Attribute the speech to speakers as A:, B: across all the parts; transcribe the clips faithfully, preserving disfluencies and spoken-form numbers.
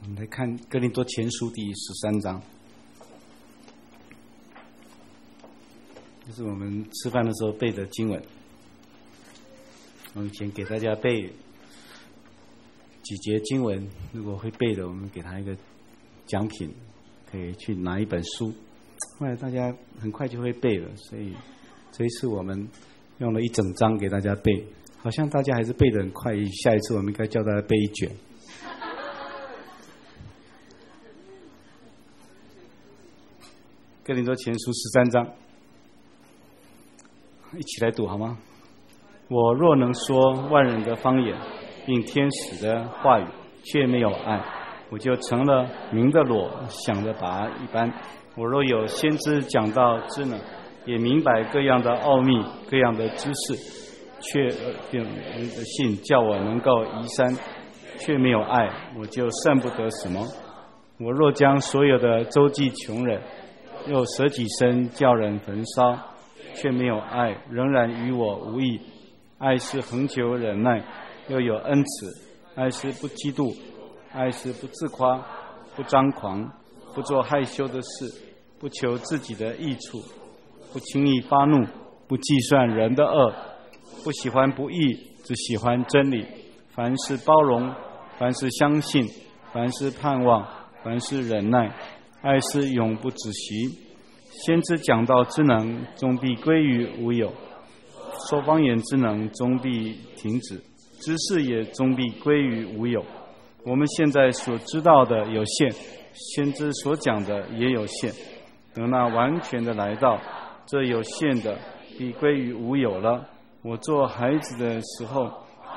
A: 我们来看哥林多前书第十三章，这是我们吃饭的时候背的经文。我们以前给大家背几节经文，如果会背的，我们给他一个奖品，可以去拿一本书。后来大家很快就会背了，所以这一次我们用了一整章给大家背，好像大家还是背得很快。下一次我们应该叫大家背一卷。哥林多前书十三章，一起来读好吗？我若能说万人的方言，并天使的话语，却没有爱，我就成了鸣的锣，响的钹一般。我若有先知讲道之能，也明白各样的奥秘，各样的知识，却并信叫我能够移山，却没有爱，我就算不得什么。我若将所有的周济穷人，又舍己身叫人焚烧，却没有爱，仍然与我无益。爱是恒久忍耐，又有恩慈；爱是不嫉妒，爱是不自夸，不张狂，不做害羞的事，不求自己的益处，不轻易发怒，不计算人的恶，不喜欢不义，只喜欢真理。凡事包容，凡事相信，凡事盼望，凡事忍耐。爱是永不止息。先知讲道之能，终必归于无有；说方言之能，终必停止；知识也终必归于无有。我们现在所知道的有限，先知所讲的也有限。等那完全的来到，这有限的必归于无有了。我做孩子的时候，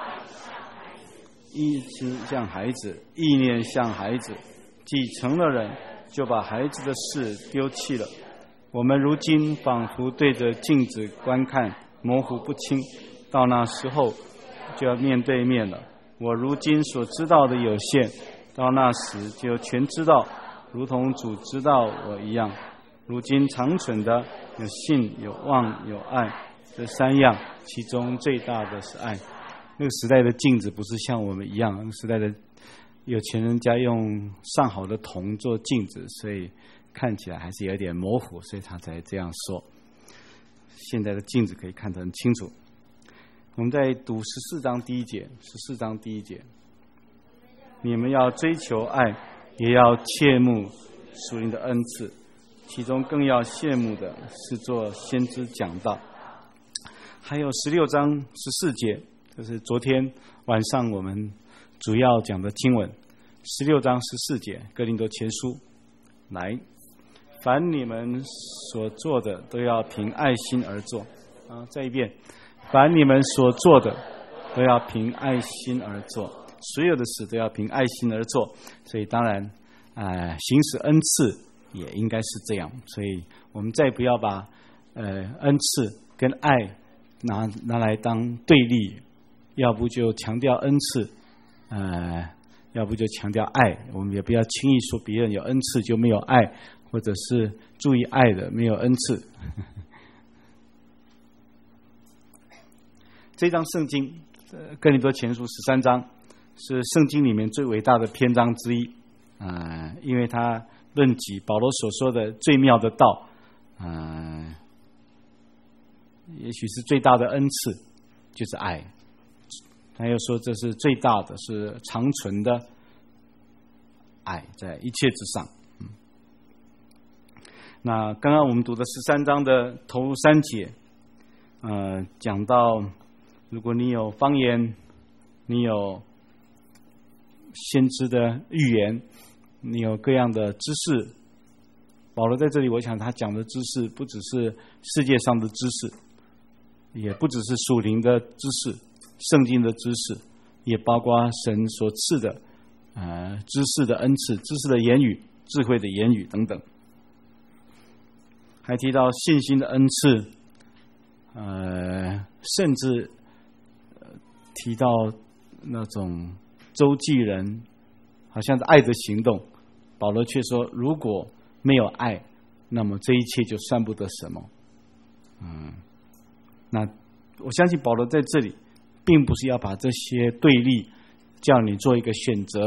A: 意志像孩子，意念像孩子，既成了人，就把孩子的事丢弃了。我们如今仿佛对着镜子观看，模糊不清，到那时候就要面对面了。我如今所知道的有限，到那时就全知道，如同主知道我一样。如今长存的有信、有望、有爱，这三样，其中最大的是爱。那个时代的镜子不是像我们一样，那个时代的有钱人家用上好的铜做镜子，所以看起来还是有点模糊，所以他才这样说。现在的镜子可以看得很清楚。我们在读十四章第一节，十四章第一节，你们要追求爱，也要切慕属灵的恩赐，其中更要羡慕的是做先知讲道。还有十六章十四节，这是昨天晚上我们主要讲的经文。十六章十四节，哥林多前书，来，凡你们所做的都要凭爱心而做。啊，再一遍，凡你们所做的都要凭爱心而做，所有的事都要凭爱心而做。所以当然，呃，行使恩赐也应该是这样。所以我们再不要把呃恩赐跟爱拿拿来当对立，要不就强调恩赐，呃，要不就强调爱。我们也不要轻易说别人有恩赐就没有爱，或者是注意爱的没有恩赐。这张圣经哥林多前书十三章是圣经里面最伟大的篇章之一，呃、因为它论及保罗所说的最妙的道，呃、也许是最大的恩赐就是爱。他又说这是最大的，是长存的爱，在一切之上。嗯、那刚刚我们读的十三章的头三节，呃，讲到如果你有方言，你有先知的预言，你有各样的知识。保罗在这里，我想他讲的知识不只是世界上的知识，也不只是属灵的知识，圣经的知识，也包括神所赐的呃知识的恩赐、知识的言语、智慧的言语等等。还提到信心的恩赐，呃，甚至提到那种周济人，好像是爱的行动。保罗却说，如果没有爱，那么这一切就算不得什么。嗯，那我相信保罗在这里并不是要把这些对立叫你做一个选择，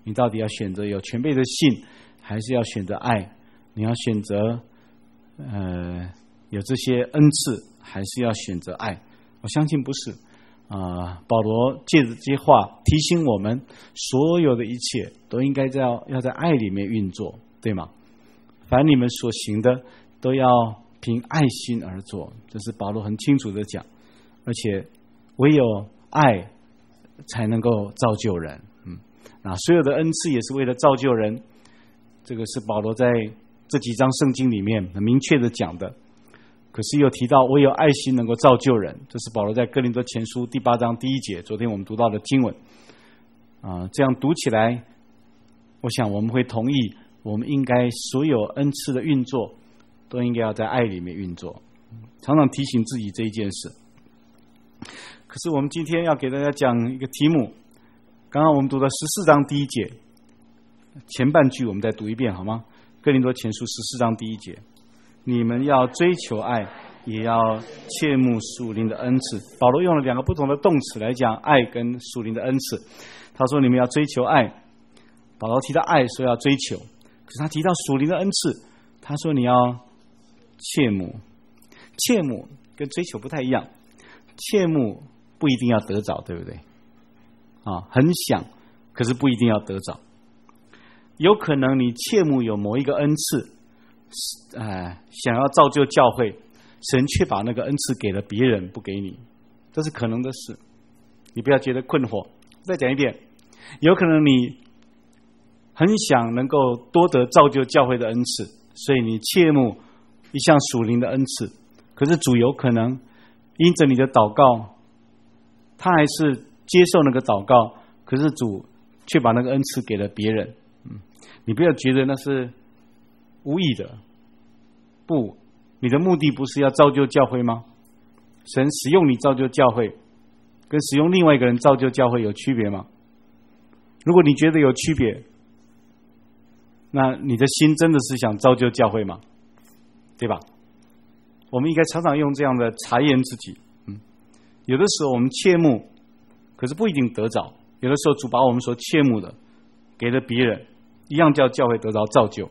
A: 你到底要选择有全备的信，还是要选择爱？你要选择呃有这些恩赐，还是要选择爱？我相信不是啊、呃。保罗借着这些话提醒我们，所有的一切都应该在要在爱里面运作，对吗？凡你们所行的，都要凭爱心而做，这是保罗很清楚的讲。而且唯有爱才能够造就人。嗯，那所有的恩赐也是为了造就人，这个是保罗在这几章圣经里面很明确的讲的。可是又提到唯有爱心能够造就人，这是保罗在哥林多前书第八章第一节，昨天我们读到的经文啊、呃，这样读起来，我想我们会同意，我们应该所有恩赐的运作都应该要在爱里面运作，常常提醒自己这一件事。可是我们今天要给大家讲一个题目，刚刚我们读的十四章第一节前半句，我们再读一遍好吗？哥林多前书十四章第一节，你们要追求爱，也要切慕属灵的恩赐。保罗用了两个不同的动词来讲爱跟属灵的恩赐。他说你们要追求爱，保罗提到爱说要追求，可是他提到属灵的恩赐，他说你要切慕。切慕跟追求不太一样，切慕不一定要得着，对不对？啊，很想，可是不一定要得着。有可能你切慕有某一个恩赐，呃，想要造就教会，神却把那个恩赐给了别人，不给你，这是可能的事。你不要觉得困惑。再讲一遍，有可能你很想能够多得造就教会的恩赐，所以你切慕一项属灵的恩赐，可是主有可能因着你的祷告，他还是接受那个祷告，可是主却把那个恩赐给了别人。嗯，你不要觉得那是无意的，不，你的目的不是要造就教会吗？神使用你造就教会，跟使用另外一个人造就教会有区别吗？如果你觉得有区别，那你的心真的是想造就教会吗？对吧？我们应该常常用这样的察验自己。嗯，有的时候我们切慕，可是不一定得着；有的时候主把我们所切慕的给了别人，一样叫教会得着造就。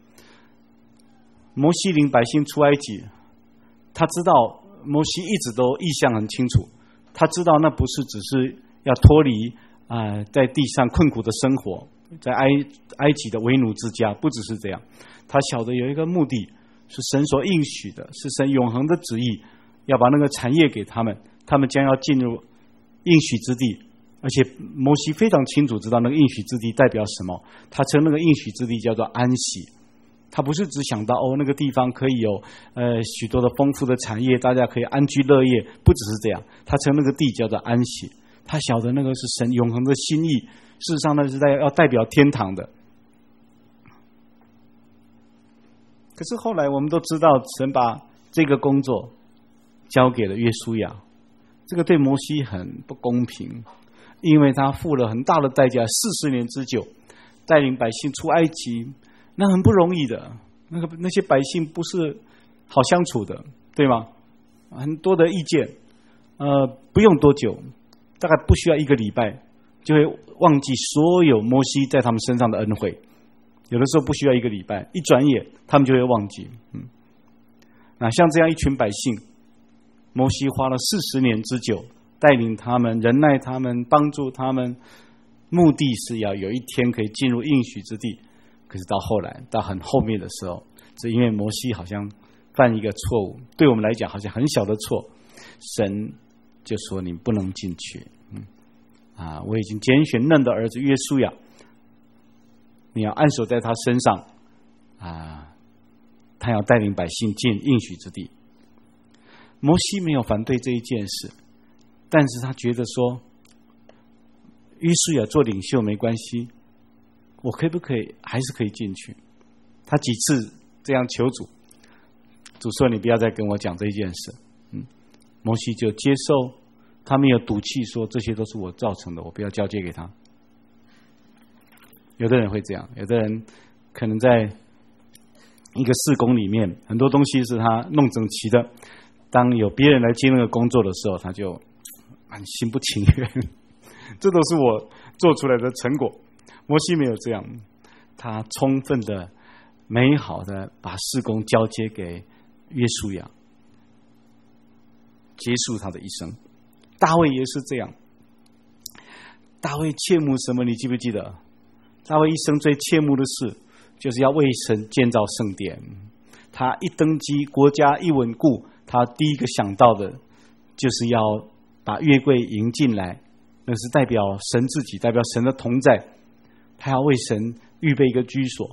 A: 摩西领百姓出埃及，他知道摩西一直都意向很清楚，他知道那不是只是要脱离啊、呃、在地上困苦的生活，在埃埃及的为奴之家，不只是这样，他晓得有一个目的是神所应许的，是神永恒的旨意，要把那个产业给他们，他们将要进入应许之地。而且摩西非常清楚知道那个应许之地代表什么，他称那个应许之地叫做安息。他不是只想到哦那个地方可以有呃许多的丰富的产业，大家可以安居乐业，不只是这样，他称那个地叫做安息。他晓得那个是神永恒的心意，事实上那是在要代表天堂的。可是后来我们都知道，神把这个工作交给了约书亚，这个对摩西很不公平，因为他付了很大的代价，四十年之久，带领百姓出埃及，那很不容易的。那个那些百姓不是好相处的，对吗？很多的意见，呃，不用多久，大概不需要一个礼拜，就会忘记所有摩西在他们身上的恩惠。有的时候不需要一个礼拜，一转眼他们就会忘记。嗯，那像这样一群百姓，摩西花了四十年之久，带领他们，忍耐他们，帮助他们，目的是要有一天可以进入应许之地。可是到后来，到很后面的时候，是因为摩西好像犯一个错误，对我们来讲好像很小的错，神就说你不能进去。嗯，啊，我已经拣选嫩的儿子约书亚，你要按手在他身上，啊，他要带领百姓进应许之地。摩西没有反对这一件事，但是他觉得说，约书亚做领袖没关系，我可不可以还是可以进去？他几次这样求主，主说你不要再跟我讲这一件事。嗯，摩西就接受，他没有赌气说这些都是我造成的，我不要交接给他。有的人会这样，有的人可能在一个事工里面，很多东西是他弄整齐的，当有别人来接那个工作的时候，他就很心不情愿，这都是我做出来的成果， 摩西没有这样，他充分的、美好的把事工交接给约书亚，结束他的一生。大卫也是这样。大卫切慕什么？你记不记得？大卫一生最切慕的事，就是要为神建造圣殿。他一登基，国家一稳固，他第一个想到的，就是要把约柜迎进来，那是代表神自己，代表神的同在。他要为神预备一个居所。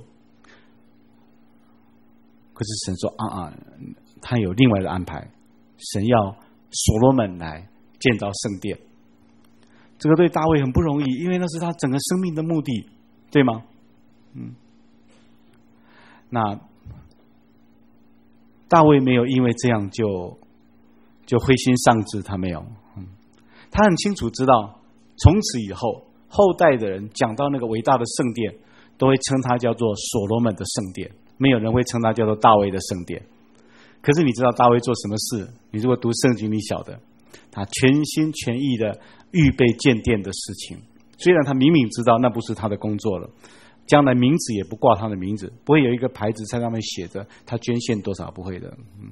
A: 可是神说啊啊，他有另外的安排，神要所罗门来建造圣殿。这个对大卫很不容易，因为那是他整个生命的目的，对吗？嗯，那大卫没有因为这样就就灰心丧志，他没有，嗯，他很清楚知道，从此以后后代的人讲到那个伟大的圣殿，都会称它叫做所罗门的圣殿，没有人会称它叫做大卫的圣殿。可是你知道大卫做什么事？你如果读圣经，你晓得他全心全意的预备建殿的事情。虽然他明明知道那不是他的工作了，将来名字也不挂他的名字，不会有一个牌子在上面写着他捐献多少，不会的。嗯，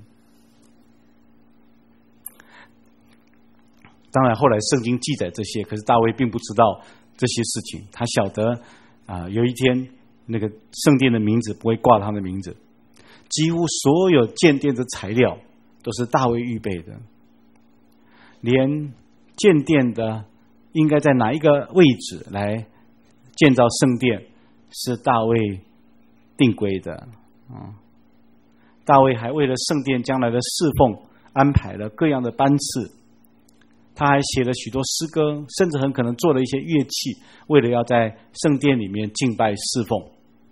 A: 当然后来圣经记载这些，可是大卫并不知道这些事情。他晓得啊、呃，有一天那个圣殿的名字不会挂他的名字，几乎所有建殿的材料都是大卫预备的，连建殿的应该在哪一个位置来建造圣殿是大卫定规的。嗯，大卫还为了圣殿将来的侍奉安排了各样的班次，他还写了许多诗歌，甚至很可能做了一些乐器，为了要在圣殿里面敬拜侍奉。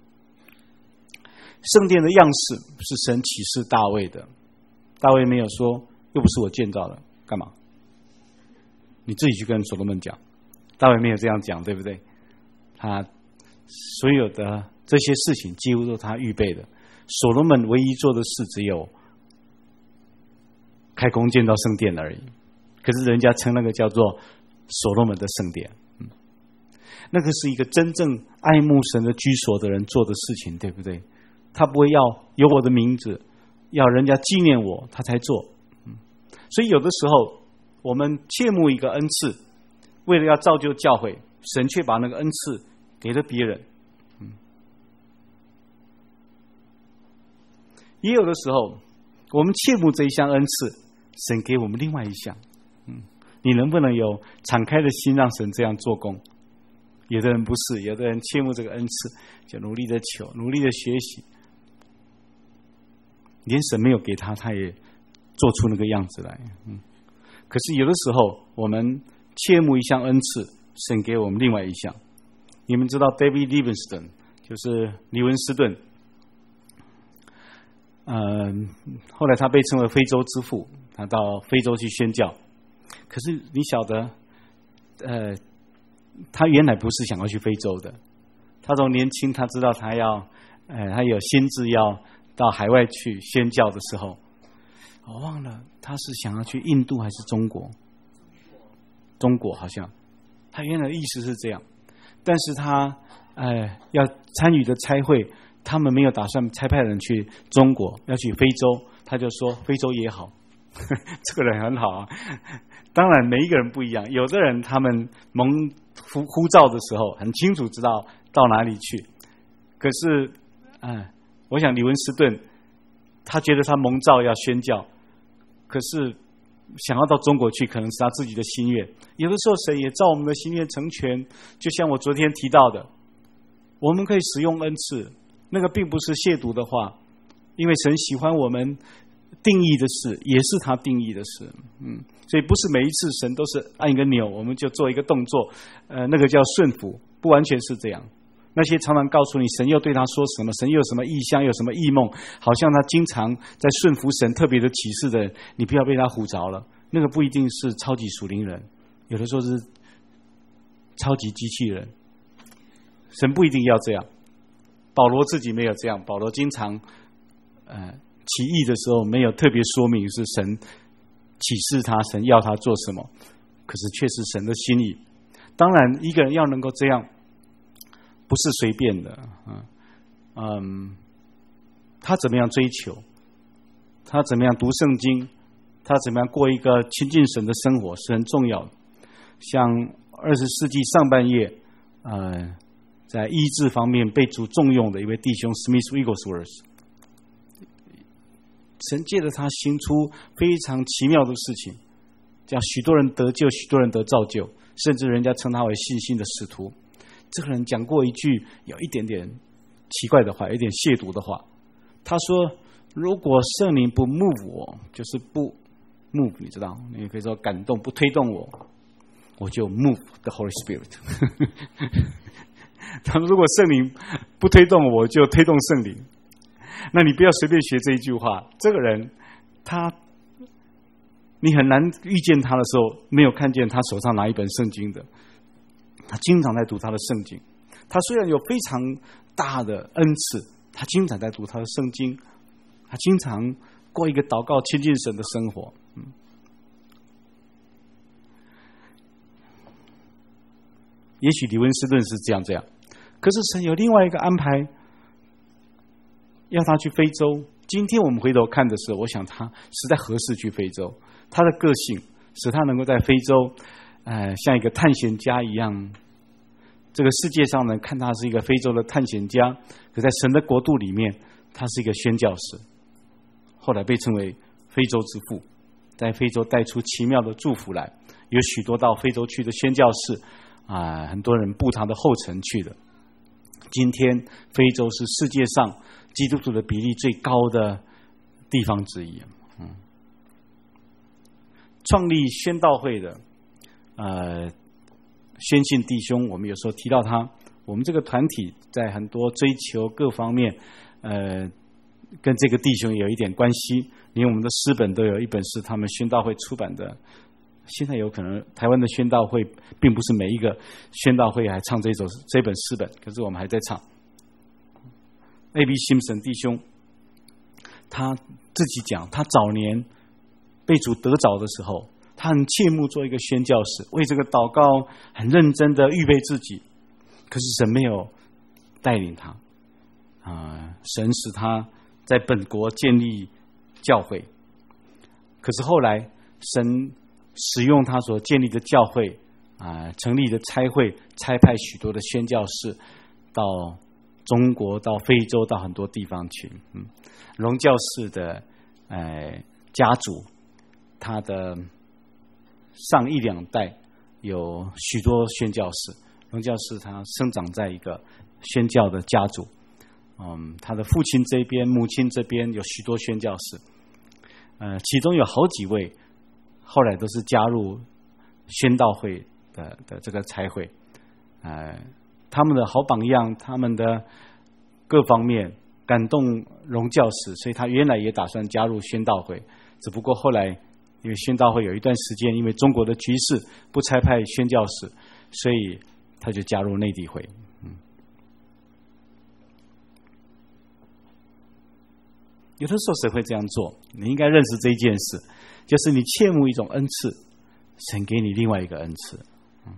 A: 圣殿的样式是神启示大卫的，大卫没有说又不是我建造的，干嘛？你自己去跟所罗门讲。大卫没有这样讲，对不对？他所有的这些事情几乎都是他预备的。所罗门唯一做的事只有开工建造圣殿而已，可是人家称那个叫做所罗门的圣殿。嗯，那个是一个真正爱慕神的居所的人做的事情，对不对？他不会要有我的名字，要人家纪念我，他才做。嗯，所以有的时候我们切慕一个恩赐，为了要造就教会，神却把那个恩赐给了别人。嗯，也有的时候我们切慕这一项恩赐，神给我们另外一项。嗯，你能不能有敞开的心让神这样做工？有的人不是，有的人切慕这个恩赐，就努力的求，努力的学习，连神没有给他，他也做出那个样子来。嗯，可是有的时候我们切慕一项恩赐，神给我们另外一项。你们知道 David Livingstone 就是李文斯顿，呃，后来他被称为非洲之父，他到非洲去宣教。可是你晓得，呃，他原来不是想要去非洲的。他从年轻他知道他要，呃，他有心志要到海外去宣教的时候，我忘了他是想要去印度还是中国。中国好像，他原来的意思是这样，但是他呃要参与的差会，他们没有打算差派人去中国，要去非洲，他就说非洲也好。这个人很好啊。当然每一个人不一样，有的人他们蒙呼呼召的时候很清楚知道到哪里去，可是呃我想李文斯顿他觉得他蒙召要宣教，可是想要到中国去可能是他自己的心愿。有的时候神也照我们的心愿成全，就像我昨天提到的，我们可以使用恩赐，那个并不是亵渎的话，因为神喜欢我们定义的事，也是他定义的事。嗯，所以不是每一次神都是按一个钮我们就做一个动作，呃，那个叫顺服，不完全是这样。那些常常告诉你神又对他说什么，神又有什么异象，有什么异梦，好像他经常在顺服神特别的启示的人，你不要被他唬着了。那个不一定是超级属灵人，有的时候是超级机器人。神不一定要这样，保罗自己没有这样，保罗经常呃起义的时候没有特别说明是神启示他，神要他做什么，可是却是神的心意。当然一个人要能够这样， 不是随便的，嗯嗯，他怎么样追求，他怎么样读圣经，他怎么样过一个亲近神的生活是很重要的。像二十世纪上半叶，呃，在医治方面被主重用的一位弟兄 Smith Wigglesworth， 神借着他行出非常奇妙的事情，叫许多人得救，许多人得造就，甚至人家称他为信心的使徒。这个人讲过一句有一点点奇怪的话，有一点亵渎的话。他说：“如果圣灵不 move 我，就是不 move， 你知道，你可以说感动，不推动我，我就 move the Holy Spirit。”他说：“如果圣灵不推动我，我就推动圣灵。”那你不要随便学这一句话。这个人，他你很难遇见他的时候，没有看见他手上拿一本圣经的。他经常在读他的圣经。他虽然有非常大的恩赐，他经常在读他的圣经。他经常过一个祷告亲近神的生活。嗯，也许李温斯顿是这样这样，可是神有另外一个安排，要他去非洲。今天我们回头看的时候，我想他实在合适去非洲。他的个性使他能够在非洲，呃，像一个探险家一样。这个世界上呢，看他是一个非洲的探险家，可在神的国度里面，他是一个宣教士。后来被称为非洲之父，在非洲带出奇妙的祝福来。有许多到非洲去的宣教士啊、呃，很多人步他的后尘去的。今天非洲是世界上基督徒的比例最高的地方之一。嗯，创立宣道会的呃宣信弟兄，我们有时候提到他，我们这个团体在很多追求各方面，呃，跟这个弟兄有一点关系。连我们的诗本都有一本是他们宣道会出版的。现在有可能台湾的宣道会并不是每一个宣道会还唱这首这本诗本，可是我们还在唱。A B Simpson 弟兄他自己讲，他早年被主得着的时候，他很切慕做一个宣教士，为这个祷告很认真的预备自己，可是神没有带领他啊、呃，神使他在本国建立教会，可是后来神使用他所建立的教会啊、呃，成立的差会，差派许多的宣教士到中国、到非洲、到很多地方去。嗯，荣教士的呃家族，他的上一两代有许多宣教士。荣教士他生长在一个宣教的家族，嗯，他的父亲这边、母亲这边有许多宣教士，呃，其中有好几位后来都是加入宣道会的的这个差会，呃，他们的好榜样，他们的各方面感动荣教士，所以他原来也打算加入宣道会，只不过后来因为宣道会有一段时间因为中国的局势不差派宣教士，所以他就加入内地会。嗯，有的时候谁会这样做？你应该认识这一件事，就是你切慕一种恩赐，神给你另外一个恩赐。嗯，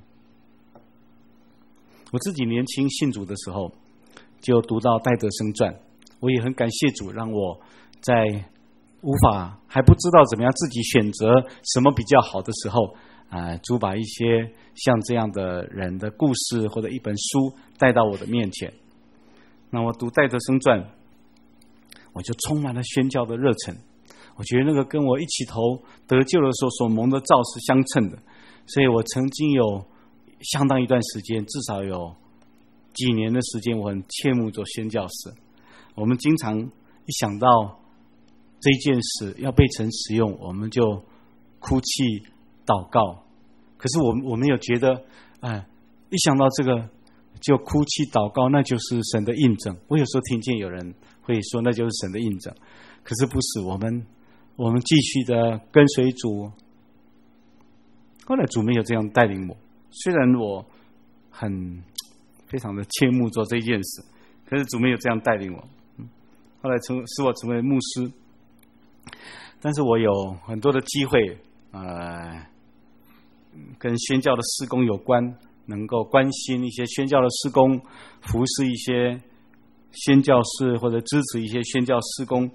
A: 我自己年轻信主的时候，就读到戴德生传，我也很感谢主，让我在无法还不知道怎么样自己选择什么比较好的时候，啊、呃，主把一些像这样的人的故事或者一本书带到我的面前。那我读戴德生传，我就充满了宣教的热忱。我觉得那个跟我一起头得救的时候所蒙的召是相称的，所以我曾经有相当一段时间，至少有几年的时间，我很切慕做宣教士。我们经常一想到这件事要被神使用，我们就哭泣祷告。可是我我没有觉得，哎，一想到这个就哭泣祷告，那就是神的印证。我有时候听见有人会说那就是神的印证，可是不是。我们我们继续的跟随主。后来主没有这样带领我，虽然我很非常的切慕做这件事，可是主没有这样带领我。后来成使我成为牧师，但是我有很多的机会，呃，跟宣教的事工有关， 能够关心一些宣教的事工，服侍一些宣教士或者支持一些宣教事工。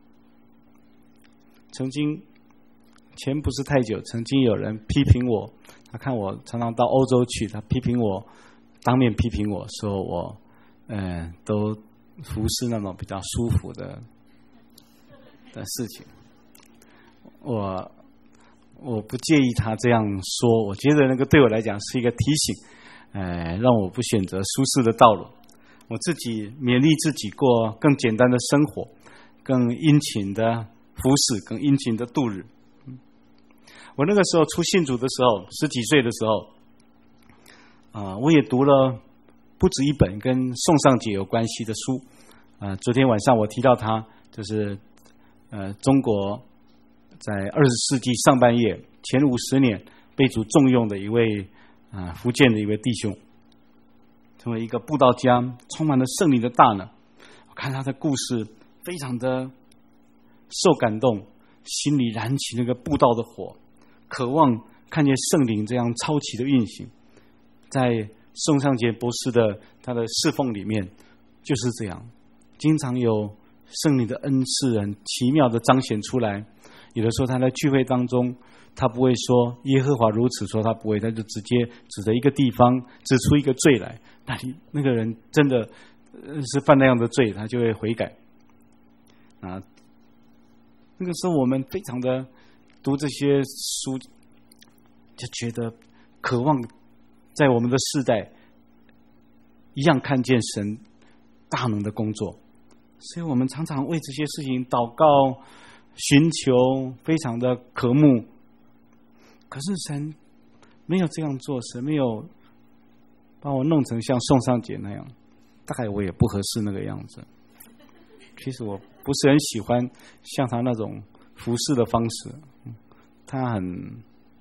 A: 曾经前不是太久，曾经有人批评我，他看我常常到欧洲去，他批评我，当面批评我说我，呃，都服侍那种比较舒服的的事情。我我不介意他这样说，我觉得那个对我来讲是一个提醒，呃，让我不选择舒适的道路。我自己勉励自己过更简单的生活，更殷勤的服侍，更殷勤的度日。我那个时候初信主的时候，十几岁的时候，啊、呃，我也读了不止一本跟宋尚节有关系的书。啊、呃，昨天晚上我提到他，就是呃，中国在二十世纪上半叶前五十年被主重用的一位啊、呃，福建的一位弟兄，成为一个布道家，充满了圣灵的大能。我看他的故事，非常的受感动，心里燃起那个布道的火，渴望看见圣灵这样超奇的运行。在宋尚节博士的他的侍奉里面，就是这样，经常有圣灵的恩赐很奇妙的彰显出来。有的时候他在聚会当中，他不会说耶和华如此说，他不会，他就直接指着一个地方指出一个罪来，那你那个人真的是犯那样的罪，他就会悔改啊。那个时候我们非常的读这些书，就觉得渴望在我们的世代一样看见神大能的工作，所以我们常常为这些事情祷告寻求，非常的渴慕。可是神没有这样做，神没有把我弄成像宋尚节那样，大概我也不合适那个样子。其实我不是很喜欢像他那种服侍的方式，他很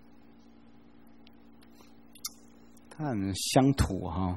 A: 他很乡土哈，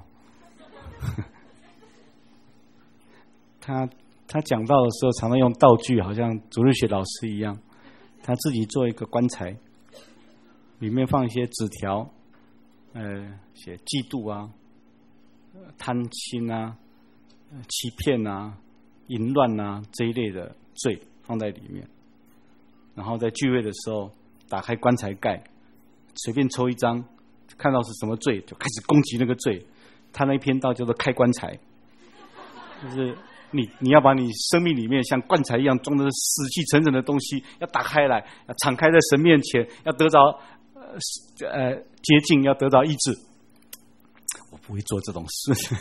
A: 他他讲道的时候常常用道具，好像主日学老师一样。他自己做一个棺材，里面放一些纸条，呃，写嫉妒啊、贪心啊、欺骗啊、淫乱啊这一类的罪放在里面。然后在聚会的时候，打开棺材盖，随便抽一张，看到是什么罪，就开始攻击那个罪。他那一篇道叫做开棺材，就是你你要把你生命里面像棺材一样装的死气沉沉的东西，要打开来，要敞开在神面前，要得着呃呃洁净，要得着医治。我不会做这种事，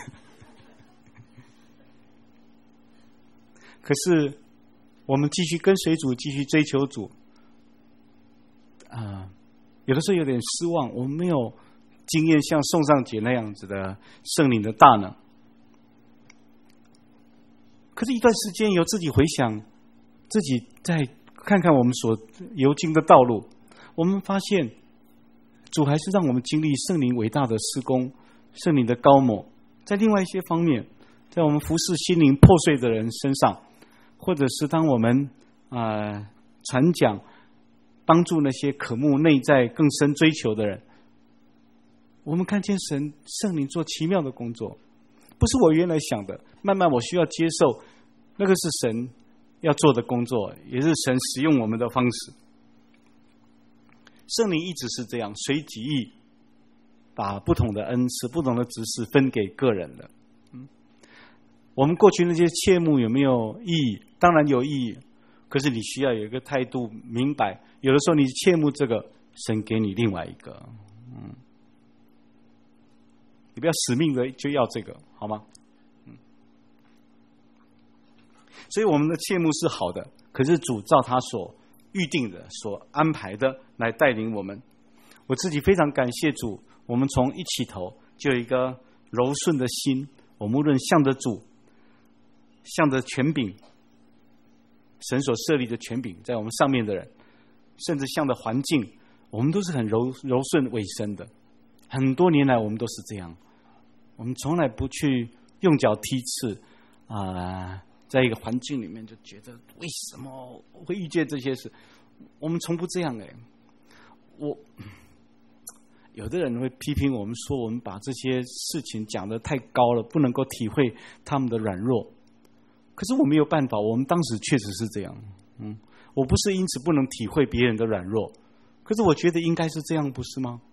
A: 可是我们继续跟随主，继续追求主，啊、呃，有的时候有点失望，我们没有经验像宋尚节那样子的圣灵的大能。可是，一段时间有自己回想，自己再看看我们所游经的道路，我们发现主还是让我们经历圣灵伟大的施工，圣灵的高抹。在另外一些方面，在我们服侍心灵破碎的人身上，或者是当我们啊、呃、传讲帮助那些渴慕内在更深追求的人，我们看见神圣灵做奇妙的工作。不是我原来想的，慢慢我需要接受，那个是神要做的工作，也是神使用我们的方式。圣灵一直是这样随己意把不同的恩赐、不同的职事分给个人的。嗯，我们过去那些切慕有没有意义？当然有意义，可是你需要有一个态度，明白有的时候你切慕这个，神给你另外一个。嗯。你不要使命的就要这个，好吗？嗯，所以我们的切慕是好的，可是主照他所预定的、所安排的来带领我们。我自己非常感谢主，我们从一起头就有一个柔顺的心，我们无论向着主、向着权柄，神所设立的权柄在我们上面的人，甚至向着环境，我们都是很柔柔顺委身的。很多年来我们都是这样，我们从来不去用脚踢刺啊、呃，在一个环境里面就觉得为什么会遇见这些事，我们从不这样。哎，我有的人会批评我们说，我们把这些事情讲得太高了，不能够体会他们的软弱。可是我没有办法，我们当时确实是这样。嗯，我不是因此不能体会别人的软弱，可是我觉得应该是这样，不是吗？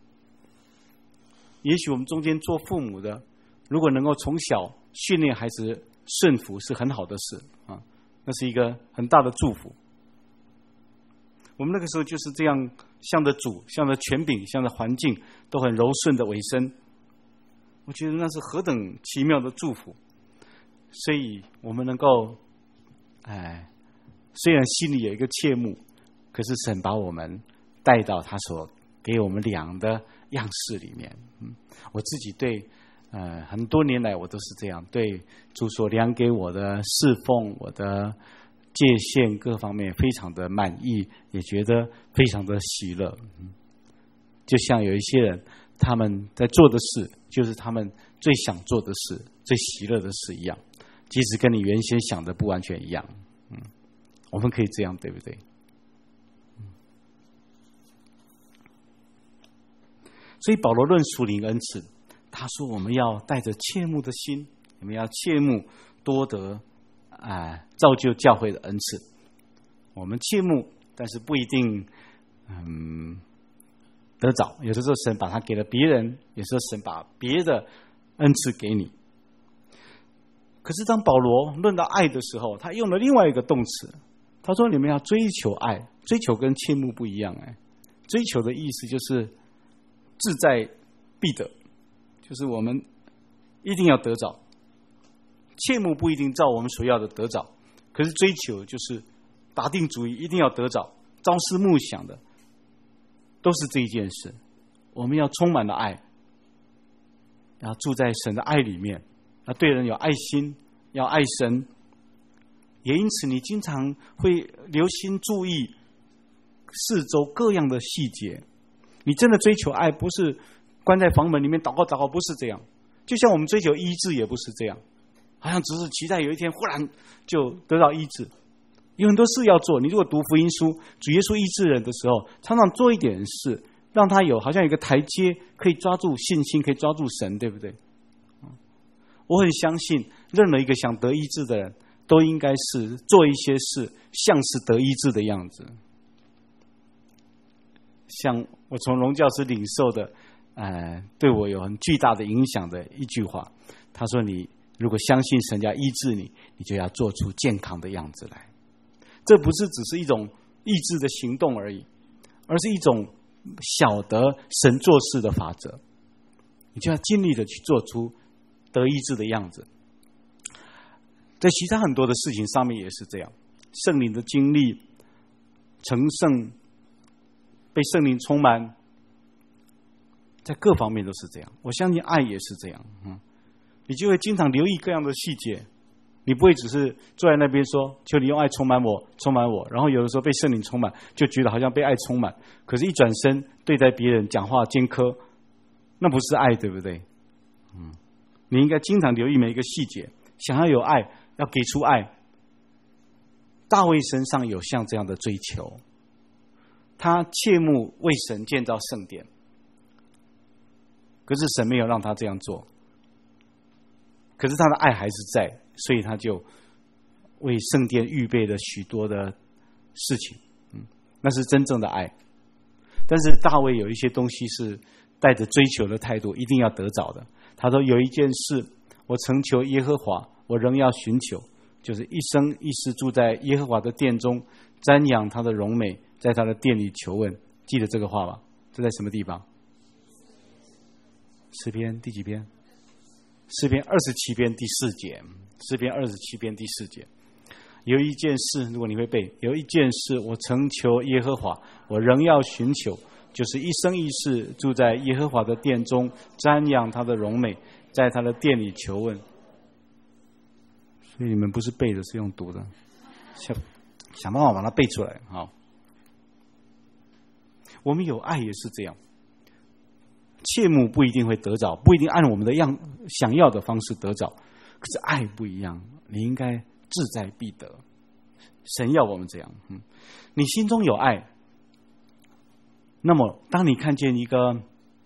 A: 也许我们中间做父母的，如果能够从小训练孩子顺服，是很好的事啊，那是一个很大的祝福。我们那个时候就是这样，向着主，向着权柄，向着环境，都很柔顺的委身。我觉得那是何等奇妙的祝福。所以我们能够，哎，虽然心里有一个切慕，可是神把我们带到他所给我们量的样式里面。嗯，我自己对，呃，很多年来我都是这样，对主所量给我的侍奉，我的界限各方面非常的满意，也觉得非常的喜乐。嗯，就像有一些人，他们在做的事，就是他们最想做的事，最喜乐的事一样，即使跟你原先想的不完全一样。嗯，我们可以这样，对不对？嗯，所以保罗论属灵恩赐，他说我们要带着切慕的心，我们要切慕多得啊、呃、造就教会的恩赐。我们切慕，但是不一定嗯得着。有的时候神把它给了别人，有时候神把别的恩赐给你。可是当保罗论到爱的时候，他用了另外一个动词，他说你们要追求爱。追求跟切慕不一样。哎，追求的意思就是志在必得，就是我们一定要得着。切慕不一定照我们所要的得着，可是追求就是打定主意一定要得着，朝思暮想的都是这一件事。我们要充满了爱，要住在神的爱里面，要对人有爱心，要爱神。也因此你经常会留心注意四周各样的细节。你真的追求爱，不是关在房门里面祷告祷告，不是这样。就像我们追求医治也不是这样，好像只是期待有一天忽然就得到医治。有很多事要做，你如果读福音书，主耶稣医治人的时候，常常做一点事，让他有好像有一个台阶，可以抓住信心，可以抓住神，对不对？我很相信任何一个想得医治的人都应该是做一些事像是得医治的样子。像我从荣教师领受的呃，对我有很巨大的影响的一句话，他说你如果相信神要医治你，你就要做出健康的样子来。这不是只是一种意志的行动而已，而是一种晓得神做事的法则。你就要尽力的去做出得医治的样子。在其他很多的事情上面也是这样，圣灵的经历，成圣，被圣灵充满，在各方面都是这样。我相信爱也是这样。嗯，你就会经常留意各样的细节，你不会只是坐在那边说求你用爱充满我充满我，然后有的时候被圣灵充满就觉得好像被爱充满，可是一转身对待别人讲话尖刻，那不是爱，对不对？嗯，你应该经常留意每一个细节，想要有爱，要给出爱。大卫身上有像这样的追求，他切慕为神建造圣殿，可是神没有让他这样做，可是他的爱还是在，所以他就为圣殿预备了许多的事情。嗯，那是真正的爱。但是大卫有一些东西是带着追求的态度，一定要得着的。他说有一件事，我曾求耶和华，我仍要寻求，就是一生一世住在耶和华的殿中，瞻仰他的荣美，在他的殿里求问。记得这个话吧？这在什么地方？诗篇第几篇？诗篇二十七篇第四节。诗篇二十七篇第四节，有一件事，如果你会背，有一件事我曾求耶和华，我仍要寻求，就是一生一世住在耶和华的殿中，瞻仰他的荣美，在他的殿里求问。所以你们不是背的，是用读的，想想办法把它背出来。好，我们有爱也是这样，切慕不一定会得着，不一定按我们的样想要的方式得着，可是爱不一样，你应该志在必得。神要我们这样。嗯，你心中有爱，那么当你看见一个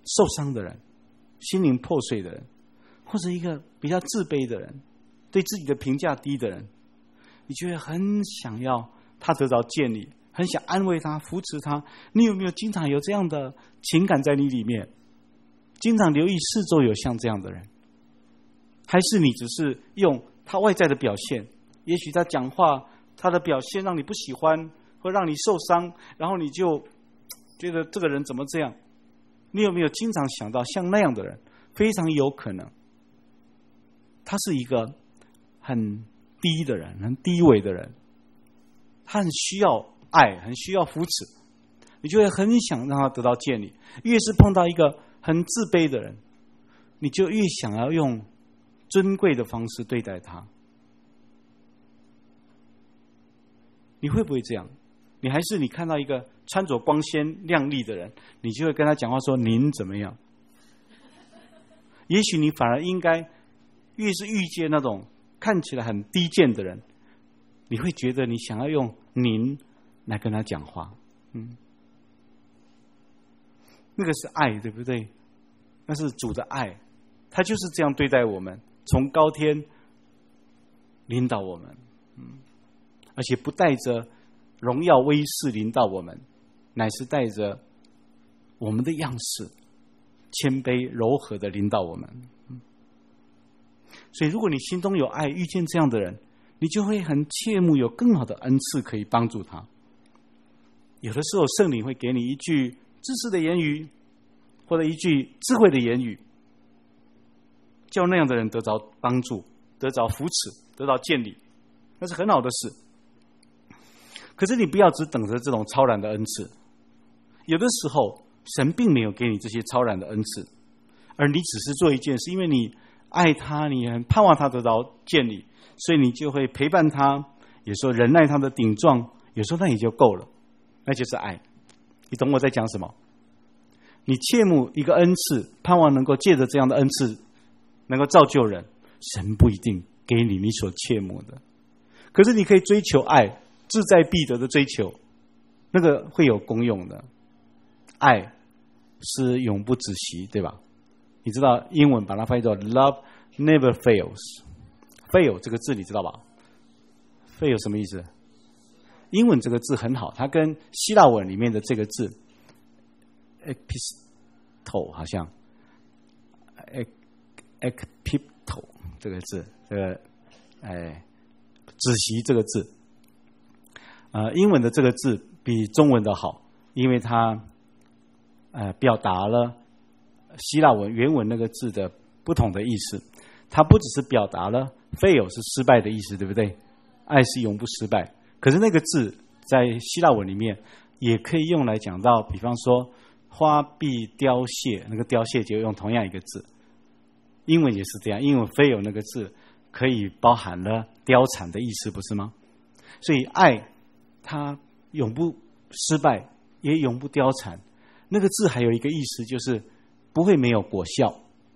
A: 受伤的人，心灵破碎的人，或者一个比较自卑的人，对自己的评价低的人，你就会很想要他得到建立，很想安慰他，扶持他。你有没有经常有这样的情感在你里面？经常留意四周有像这样的人，还是你只是用他外在的表现，也许他讲话他的表现让你不喜欢，会让你受伤，然后你就觉得这个人怎么这样？你有没有经常想到像那样的人？非常有可能他是一个很低的人，很低微的人，他很需要爱，很需要扶持，你就会很想让他得到建立。越是碰到一个很自卑的人，你就越想要用尊贵的方式对待他。你会不会这样？你还是你看到一个穿着光鲜亮丽的人，你就会跟他讲话说您怎么样？也许你反而应该越是遇见那种看起来很低贱的人，你会觉得你想要用您来跟他讲话。嗯，那个是爱，对不对？那是主的爱，他就是这样对待我们，从高天领导我们，嗯，而且不带着荣耀威势领导我们，乃是带着我们的样式，谦卑柔和的领导我们。所以如果你心中有爱，遇见这样的人，你就会很切慕有更好的恩赐可以帮助他。有的时候圣灵会给你一句知识的言语，或者一句智慧的言语，叫那样的人得着帮助，得着扶持，得到建立，那是很好的事。可是你不要只等着这种超然的恩赐，有的时候神并没有给你这些超然的恩赐，而你只是做一件事，因为你爱他，你很盼望他得到建立，所以你就会陪伴他，有时候忍耐他的顶撞，有时候那也就够了，那就是爱。你懂我在讲什么？你切慕一个恩赐，盼望能够借着这样的恩赐能够造就人，神不一定给你你所切慕的，可是你可以追求爱，志在必得的追求，那个会有功用的。爱是永不止息，对吧？你知道英文把它翻译作 Love never fails。 fail 这个字你知道吧？ fail 什么意思？英文这个字很好，它跟希腊文里面的这个字 episto 好像 epipto 这个字，这个哎止息这个字，呃，英文的这个字比中文的好，因为它呃表达了希腊文原文那个字的不同的意思。它不只是表达了 fail 是失败的意思，对不对？爱是永不失败。可是那个字在希腊文里面也可以用来讲到，比方说花必凋谢，那个凋谢就用同样一个字。英文也是这样，英文 fail 那个字可以包含了凋残的意思，不是吗？所以爱它永不失败，也永不凋残。那个字还有一个意思，就是不会没有果效，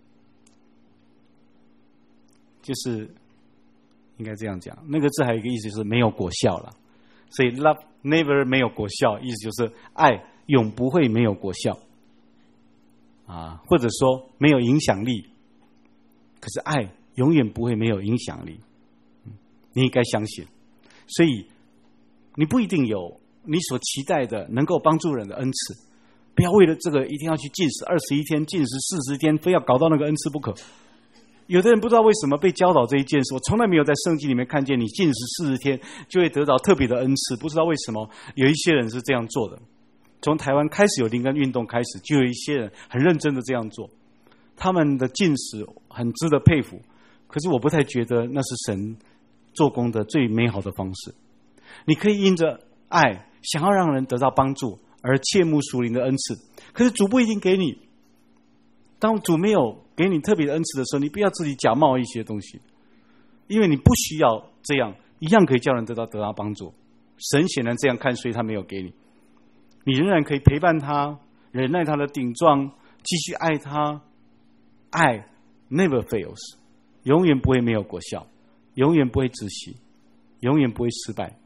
A: 就是应该这样讲，那个字还有一个意思就是没有果效了。所以 love never 没有果效，意思就是爱永不会没有果效啊，或者说没有影响力。可是爱永远不会没有影响力，你应该相信。所以你不一定有你所期待的能够帮助人的恩赐，不要为了这个一定要去禁食二十一天，禁食四十天，非要搞到那个恩赐不可。有的人不知道为什么被教导这一件事，我从来没有在圣经里面看见你禁食四十天就会得到特别的恩赐，不知道为什么有一些人是这样做的。从台湾开始有灵恩运动开始，就有一些人很认真的这样做，他们的禁食很值得佩服，可是我不太觉得那是神做工的最美好的方式。你可以因着爱想要让人得到帮助而切慕属灵的恩赐，可是主不一定给你。当主没有给你特别的恩赐的时候，你不要自己假冒一些东西，因为你不需要这样，一样可以叫人得到得到帮助。神显然这样看，所以他没有给你，你仍然可以陪伴他，忍耐他的顶撞，继续爱他。爱 never fails， 永远不会没有果效，永远不会止息，永远不会失败。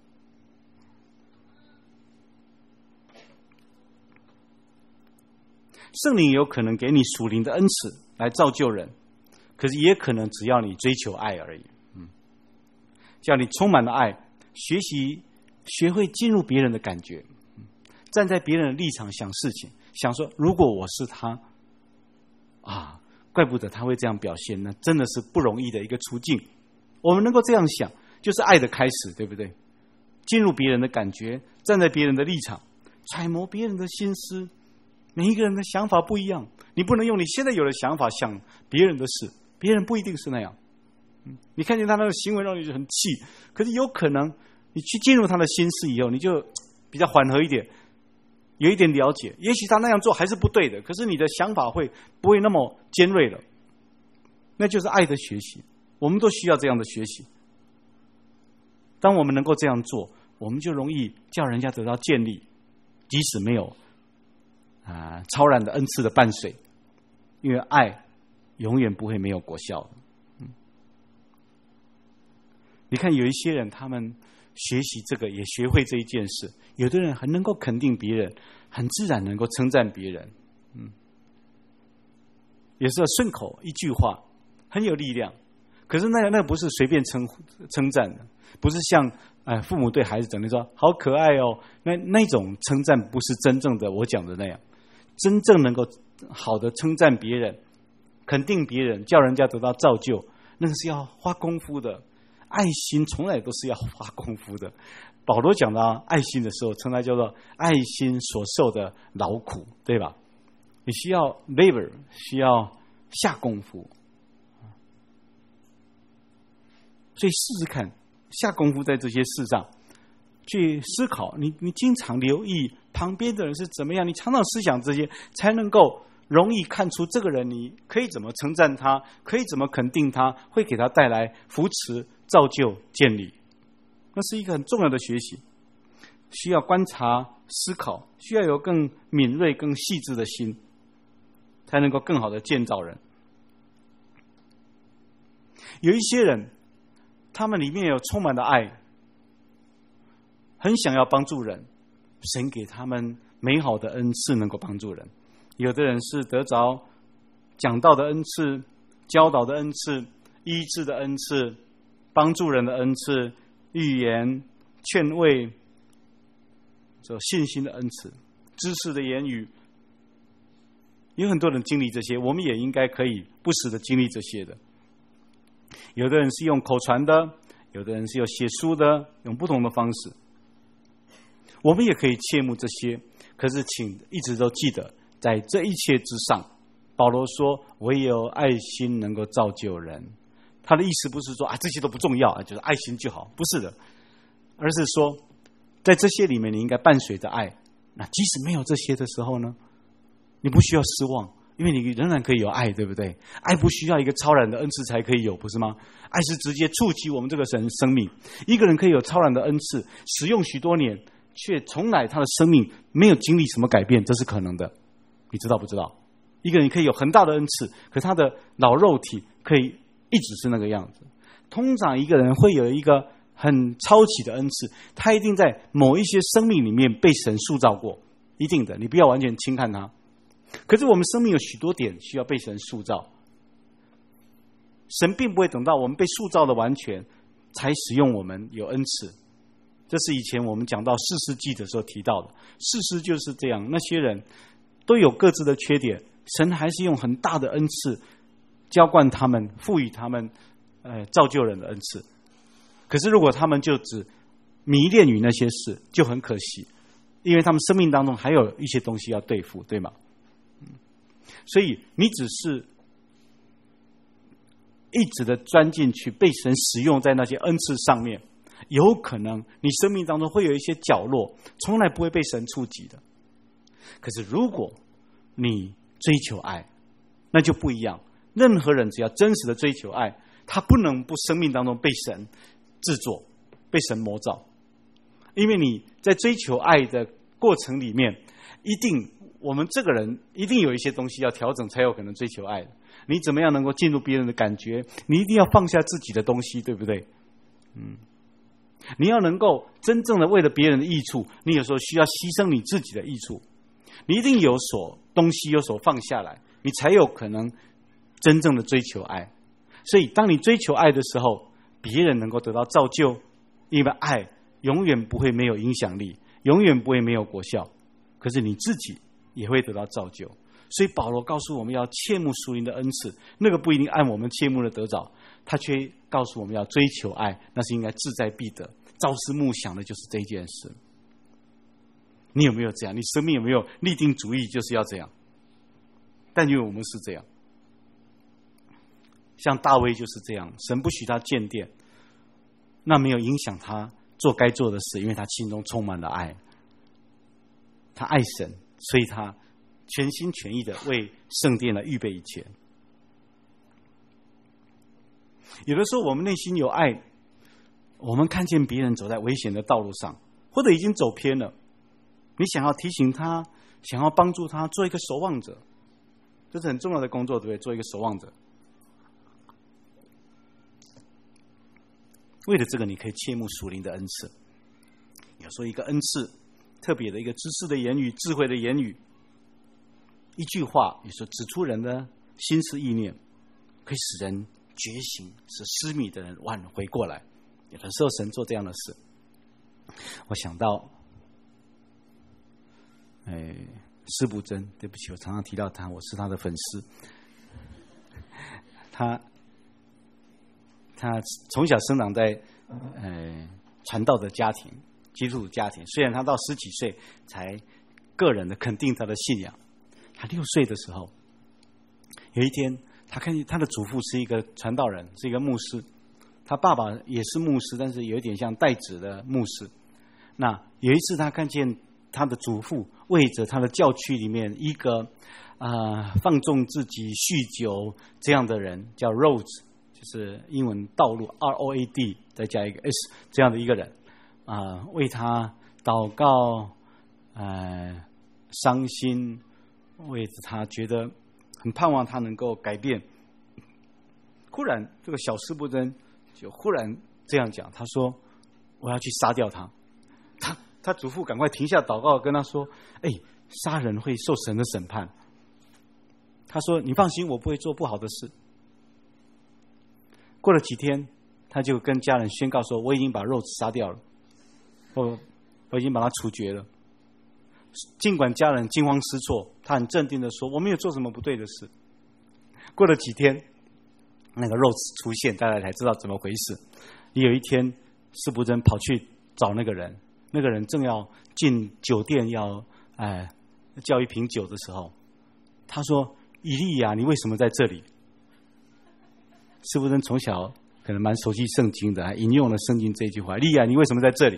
A: 圣灵有可能给你属灵的恩赐来造就人，可是也可能只要你追求爱而已。嗯，叫你充满了爱，学习学会进入别人的感觉，站在别人的立场想事情，想说如果我是他啊，怪不得他会这样表现，那真的是不容易的一个处境。我们能够这样想，就是爱的开始，对不对？进入别人的感觉，站在别人的立场，揣摩别人的心思。每一个人的想法不一样，你不能用你现在有的想法想别人的事，别人不一定是那样。你看见他那个行为让你就很气，可是有可能你去进入他的心思以后，你就比较缓和一点，有一点了解，也许他那样做还是不对的，可是你的想法会不会那么尖锐了？那就是爱的学习，我们都需要这样的学习。当我们能够这样做，我们就容易叫人家得到建立，即使没有啊超然的恩赐的伴随，因为爱永远不会没有果效的。嗯，你看有一些人，他们学习这个也学会这一件事，有的人很能够肯定别人，很自然能够称赞别人。嗯，也是顺口一句话很有力量，可是那个那个不是随便称称赞的，不是像呃父母对孩子整天说好可爱哦，那那种称赞不是真正的我讲的那样。真正能够好的称赞别人，肯定别人，叫人家得到造就，那个是要花功夫的。爱心从来都是要花功夫的。保罗讲到爱心的时候，称它叫做爱心所受的劳苦，对吧？你需要 labor， 需要下功夫。所以试试看，下功夫在这些事上去思考，你你经常留意旁边的人是怎么样，你常常思想这些，才能够容易看出这个人你可以怎么称赞他，可以怎么肯定他，会给他带来扶持、造就、建立。那是一个很重要的学习，需要观察、思考，需要有更敏锐、更细致的心，才能够更好的建造人。有一些人，他们里面有充满了爱，很想要帮助人，神给他们美好的恩赐能够帮助人。有的人是得着讲道的恩赐、教导的恩赐、医治的恩赐、帮助人的恩赐、预言、劝慰、信心的恩赐、知识的言语。有很多人经历这些，我们也应该可以不时的经历这些的。有的人是用口传的，有的人是用写书的，用不同的方式。我们也可以切慕这些，可是请一直都记得，在这一切之上，保罗说唯有爱心能够造就人。他的意思不是说啊这些都不重要，就是爱心就好，不是的，而是说在这些里面你应该伴随着爱。那即使没有这些的时候呢，你不需要失望，因为你仍然可以有爱，对不对？爱不需要一个超然的恩赐才可以有，不是吗？爱是直接触及我们这个神生命。一个人可以有超然的恩赐，使用许多年，却从来他的生命没有经历什么改变，这是可能的。你知道不知道？一个人可以有很大的恩赐，可他的老肉体可以一直是那个样子。通常一个人会有一个很超级的恩赐，他一定在某一些生命里面被神塑造过，一定的，你不要完全轻看他。可是我们生命有许多点需要被神塑造，神并不会等到我们被塑造的完全才使用我们有恩赐。这是以前我们讲到士师记的时候提到的，士师就是这样，那些人都有各自的缺点，神还是用很大的恩赐浇灌他们，赋予他们呃造就人的恩赐。可是如果他们就只迷恋于那些事，就很可惜，因为他们生命当中还有一些东西要对付，对吗？所以你只是一直的钻进去，被神使用在那些恩赐上面，有可能你生命当中会有一些角落从来不会被神触及的。可是如果你追求爱，那就不一样。任何人只要真实的追求爱，他不能不生命当中被神制作，被神模造。因为你在追求爱的过程里面，一定我们这个人一定有一些东西要调整，才有可能追求爱的。你怎么样能够进入别人的感觉？你一定要放下自己的东西，对不对？嗯，你要能够真正的为了别人的益处，你有时候需要牺牲你自己的益处。 你一定有所东西有所放下来，你才有可能真正的追求爱。所以当你追求爱的时候，别人能够得到造就，因为爱永远不会没有影响力，永远不会没有果效，可是你自己也会得到造就。所以保罗告诉我们要切慕属灵的恩赐，那个不一定按我们切慕的得着，他却告诉我们要追求爱，那是应该志在必得，朝思暮想的就是这件事。你有没有这样？你生命有没有立定主意就是要这样？但因为我们是这样，像大卫就是这样，神不许他建殿，那没有影响他做该做的事，因为他心中充满了爱，他爱神，所以他全心全意的为圣殿来预备一切。有的时候我们内心有爱，我们看见别人走在危险的道路上，或者已经走偏了，你想要提醒他，想要帮助他，做一个守望者，这是很重要的工作，对不对？做一个守望者。为了这个，你可以切慕属灵的恩赐。有时候一个恩赐，特别的一个知识的言语、智慧的言语，一句话，有时候指出人的心思意念，可以使人觉醒，使失迷的人挽回过来。有的时候神做这样的事。我想到哎，施布真，对不起，我常常提到他，我是他的粉丝。他他从小生长在呃传道的家庭，基督徒家庭。虽然他到十几岁才个人的肯定他的信仰，他六岁的时候，有一天他看见他的祖父是一个传道人，是一个牧师，他爸爸也是牧师，但是有一点像代职的牧师。那有一次他看见他的祖父为着他的教区里面一个啊、呃、放纵自己酗酒这样的人，叫 Rhodes， 就是英文道路 R O A D 再加一个 S 这样的一个人啊、呃，为他祷告，呃伤心，为着他觉得很盼望他能够改变。忽然这个小施布真就忽然这样讲，他说我要去杀掉他。他他祖父赶快停下祷告，跟他说：“哎，杀人会受神的审判。”他说：“你放心，我不会做不好的事。”过了几天，他就跟家人宣告说：“我已经把肉杀掉了，我我已经把他处决了。”尽管家人惊慌失措，他很镇定的说：“我没有做什么不对的事。”过了几天，那个肉出现，大家才知道怎么回事。有一天，施布真跑去找那个人。那个人正要进酒店要哎叫一瓶酒的时候，他说：“以利亚，你为什么在这里？”施布真从小可能蛮熟悉圣经的，还引用了圣经这句话：“以利亚，你为什么在这里？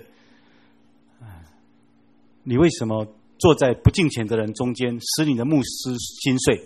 A: 你为什么坐在不敬虔的人中间，使你的牧师心碎？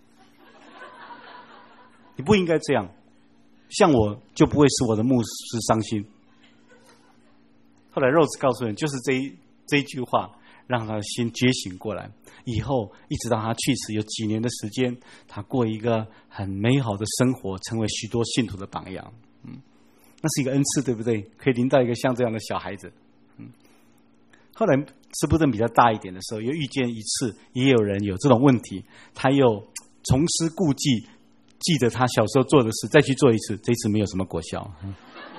A: 你不应该这样，像我就不会使我的牧师伤心。”后来 Rose 告诉人，就是这一这一句话让他的心觉醒过来。以后一直到他去世有几年的时间，他过一个很美好的生活，成为许多信徒的榜样。嗯，那是一个恩赐，对不对？可以临到一个像这样的小孩子。嗯，后来施布真比较大一点的时候，又遇见一次，也有人有这种问题，他又重施故技，记得他小时候做的事，再去做一次，这一次没有什么果效。嗯，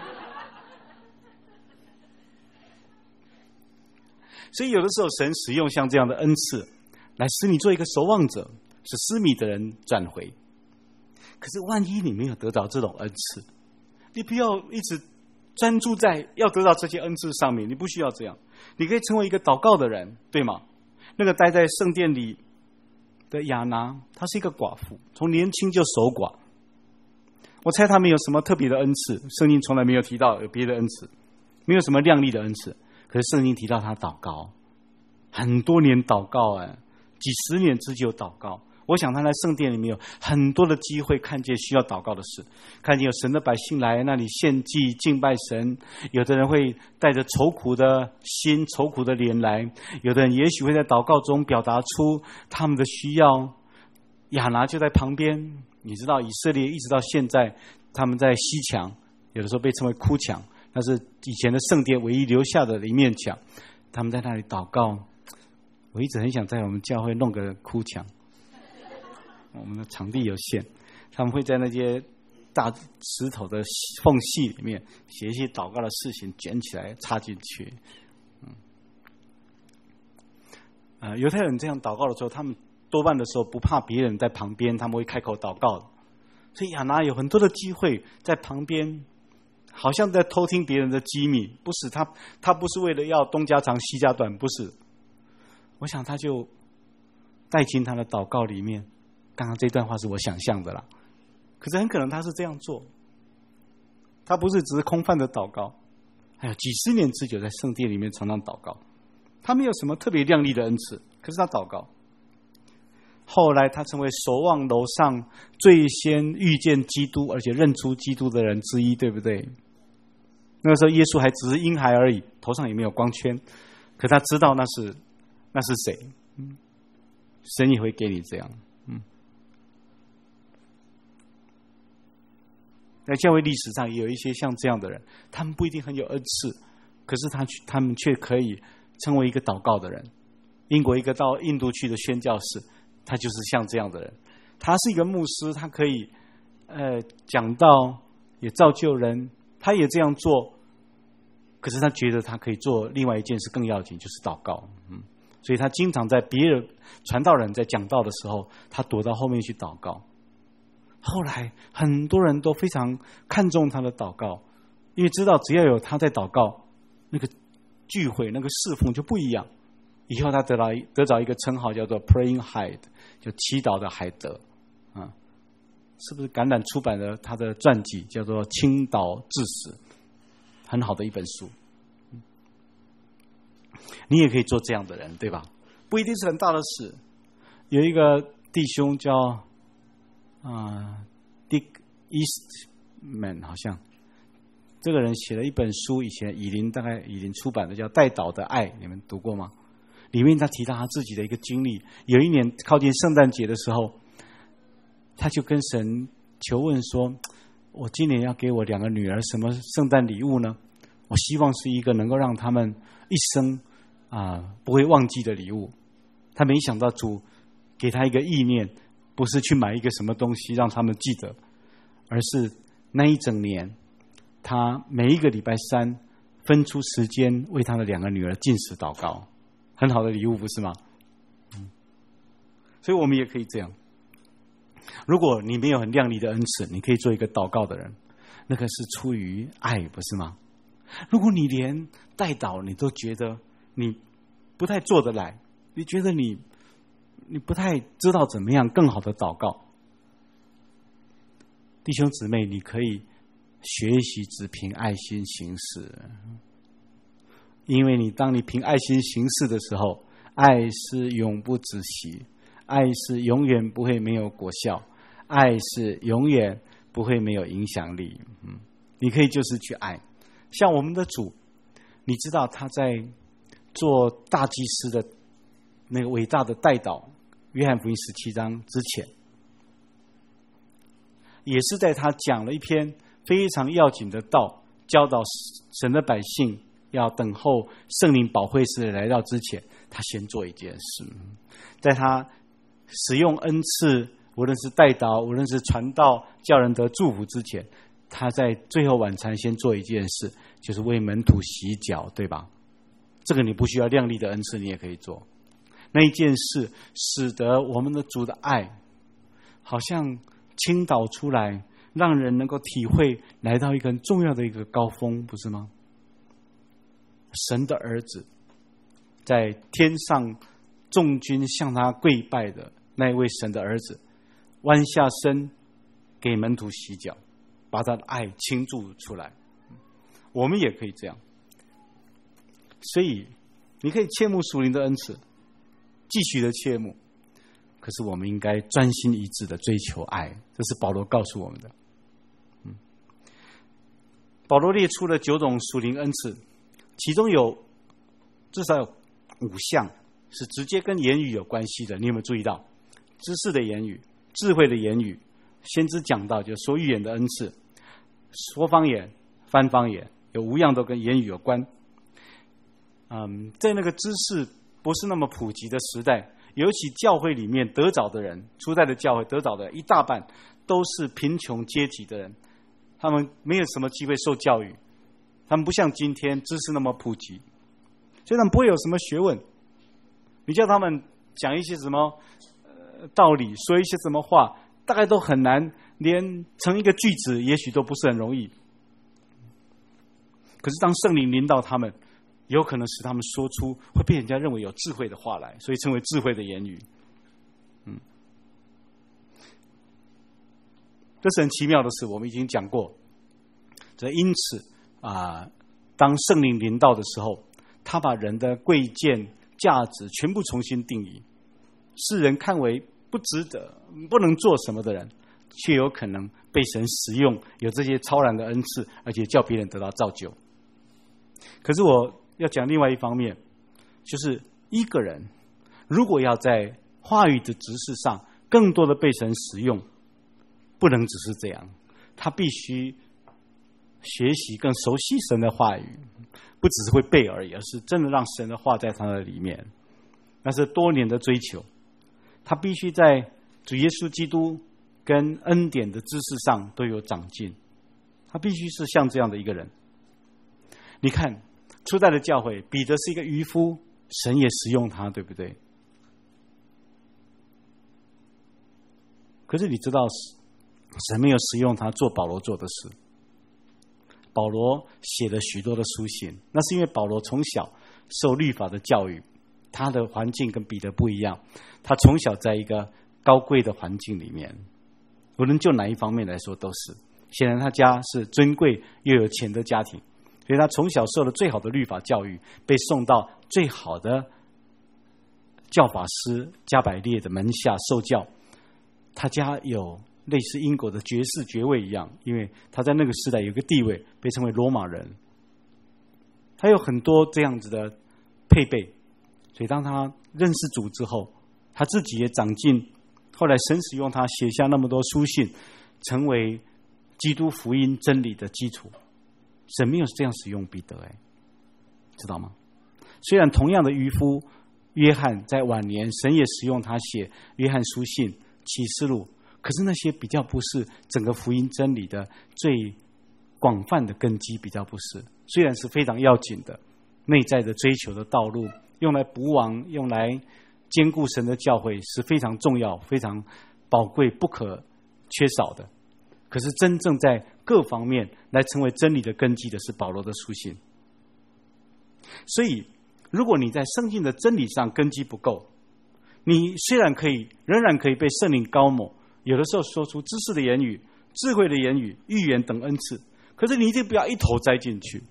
A: 所以有的时候神使用像这样的恩赐来使你做一个守望者，使失迷的人转回。可是万一你没有得到这种恩赐，你不要一直专注在要得到这些恩赐上面，你不需要这样。你可以成为一个祷告的人，对吗？那个待在圣殿里的亚拿，她是一个寡妇，从年轻就守寡。我猜她没有什么特别的恩赐，圣经从来没有提到有别的恩赐，没有什么亮丽的恩赐。可是圣经提到他祷告，很多年祷告，哎，几十年之久祷告。我想他在圣殿里面有很多的机会看见需要祷告的事，看见有神的百姓来那里献祭敬拜神，有的人会带着愁苦的心、愁苦的脸来，有的人也许会在祷告中表达出他们的需要。亚拿就在旁边，你知道以色列一直到现在，他们在西墙，有的时候被称为哭墙。那是以前的圣殿唯一留下的一面墙，他们在那里祷告， 我一直很想在我们教会弄个哭墙，我们的场地有限，他们会在那些大石头的缝隙里面写一些祷告的事情，卷起来插进去。嗯，呃，犹太人这样祷告的时候，他们多半的时候不怕别人在旁边，他们会开口祷告的。所以亚拿有很多的机会在旁边，好像在偷听别人的机密。不是他，他不是为了要东家长西家短，不是。我想他就带进他的祷告里面。刚刚这段话是我想象的啦，可是很可能他是这样做，他不是只是空泛的祷告，还有几十年之久在圣殿里面常常祷告。他没有什么特别亮丽的恩赐，可是他祷告。后来他成为守望楼上最先遇见基督而且认出基督的人之一，对不对？那个时候耶稣还只是婴孩而已，头上也没有光圈，可他知道那是那是谁。嗯，神也会给你这样。嗯，在教会历史上也有一些像这样的人，他们不一定很有恩赐，可是他他们却可以成为一个祷告的人。英国一个到印度去的宣教士，他就是像这样的人。他是一个牧师，他可以呃讲道，也造就人，他也这样做。可是他觉得他可以做另外一件事更要紧，就是祷告。嗯，所以他经常在别人传道人在讲道的时候，他躲到后面去祷告。后来很多人都非常看重他的祷告，因为知道只要有他在祷告，那个聚会那个侍奉就不一样。以后他得到得到一个称号叫做 Praying Hyde， 就祈祷的海德。啊，是不是橄榄出版的他的传记叫做《倾倒致死》，很好的一本书。你也可以做这样的人，对吧？不一定是很大的事。有一个弟兄叫啊、呃、Dick Eastman， 好像这个人写了一本书，以前以林大概以林出版的，叫《代祷的爱》，你们读过吗？里面他提到他自己的一个经历。有一年靠近圣诞节的时候，他就跟神求问说：“我今年要给我两个女儿什么圣诞礼物呢？我希望是一个能够让他们一生啊、呃、不会忘记的礼物。”他没想到主给他一个意念，不是去买一个什么东西让他们记得，而是那一整年，他每一个礼拜三分出时间为他的两个女儿禁食祷告。很好的礼物，不是吗？嗯，所以我们也可以这样。如果你没有很亮丽的恩赐，你可以做一个祷告的人，那个是出于爱，不是吗？如果你连代祷你都觉得你不太做得来，你觉得你你不太知道怎么样更好的祷告，弟兄姊妹，你可以学习只凭爱心行事。因为你当你凭爱心行事的时候，爱是永不止息，爱是永远不会没有果效，爱是永远不会没有影响力。嗯，你可以就是去爱。像我们的主，你知道他在做大祭司的那个伟大的代祷，约翰福音十七章之前，也是在他讲了一篇非常要紧的道，教导神的百姓要等候圣灵保惠师来到之前，他先做一件事。在他使用恩赐，无论是代祷，无论是传道，叫人得祝福之前，他在最后晚餐先做一件事，就是为门徒洗脚，对吧？这个你不需要亮丽的恩赐，你也可以做。那一件事使得我们的主的爱好像倾倒出来，让人能够体会来到一个很重要的一个高峰，不是吗？神的儿子在天上众军向他跪拜的那一位神的儿子，弯下身给门徒洗脚，把他的爱倾注出来。我们也可以这样。所以你可以切慕属灵的恩赐，继续的切慕，可是我们应该专心一致的追求爱，这是保罗告诉我们的。嗯，保罗列出了九种属灵恩赐，其中有至少有五项是直接跟言语有关系的。你有没有注意到？知识的言语、智慧的言语，先知讲到就说预言的恩赐，说方言、翻方言，有五样都跟言语有关。嗯，在那个知识不是那么普及的时代，尤其教会里面得早的人，初代的教会得早的人一大半都是贫穷阶级的人，他们没有什么机会受教育，他们不像今天知识那么普及，所以他们不会有什么学问。你叫他们讲一些什么、呃、道理，说一些什么话，大概都很难，连成一个句子也许都不是很容易。可是当圣灵临到他们，有可能使他们说出会被人家认为有智慧的话来，所以称为智慧的言语。嗯，这是很奇妙的事，我们已经讲过。这因此啊，当圣灵临到的时候，他把人的贵贱价值全部重新定义，世人看为不值得、不能做什么的人，却有可能被神使用，有这些超然的恩赐，而且叫别人得到造就。可是我要讲另外一方面，就是一个人如果要在话语的执事上更多的被神使用，不能只是这样，他必须学习更熟悉神的话语，不只是会背而已，而是真的让神的话在他的里面。那是多年的追求，他必须在主耶稣基督跟恩典的知识上都有长进，他必须是像这样的一个人。你看初代的教会，彼得是一个渔夫，神也使用他，对不对？可是你知道神没有使用他做保罗做的事。保罗写了许多的书信，那是因为保罗从小受律法的教育，他的环境跟彼得不一样，他从小在一个高贵的环境里面，无论就哪一方面来说都是。显然他家是尊贵又有钱的家庭，所以他从小受了最好的律法教育，被送到最好的教法师加百列的门下受教。他家有类似英国的爵士爵位一样，因为他在那个时代有一个地位，被称为罗马人。他有很多这样子的配备，所以当他认识主之后，他自己也长进。后来神使用他写下那么多书信，成为基督福音真理的基础。神没有这样使用彼得，哎，知道吗？虽然同样的渔夫约翰在晚年，神也使用他写约翰书信、启示录，可是那些比较不是整个福音真理的最广泛的根基，比较不是。虽然是非常要紧的内在的追求的道路，用来补网，用来兼顾神的教会是非常重要、非常宝贵、不可缺少的。可是真正在各方面来成为真理的根基的是保罗的书信。所以如果你在圣经的真理上根基不够，你虽然可以仍然可以被圣灵膏抹，有的时候说出知识的言语、智慧的言语、预言等恩赐，可是你一定不要一头栽进去，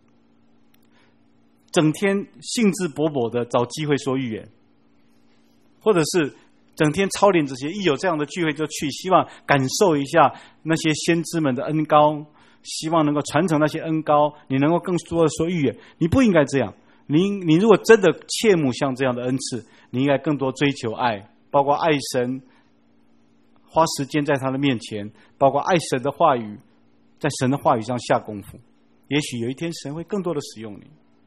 A: 整天兴致勃勃的找机会说预言，或者是整天操练这些，一有这样的聚会就去，希望感受一下那些先知们的恩膏，希望能够传承那些恩膏，你能够更多的说预言。你不应该这样，你你如果真的切慕像这样的恩赐，你应该更多追求爱，包括爱神，花时间在他的面前，包括爱神的话语，在神的话语上下功夫。也许有一天神会更多的使用你，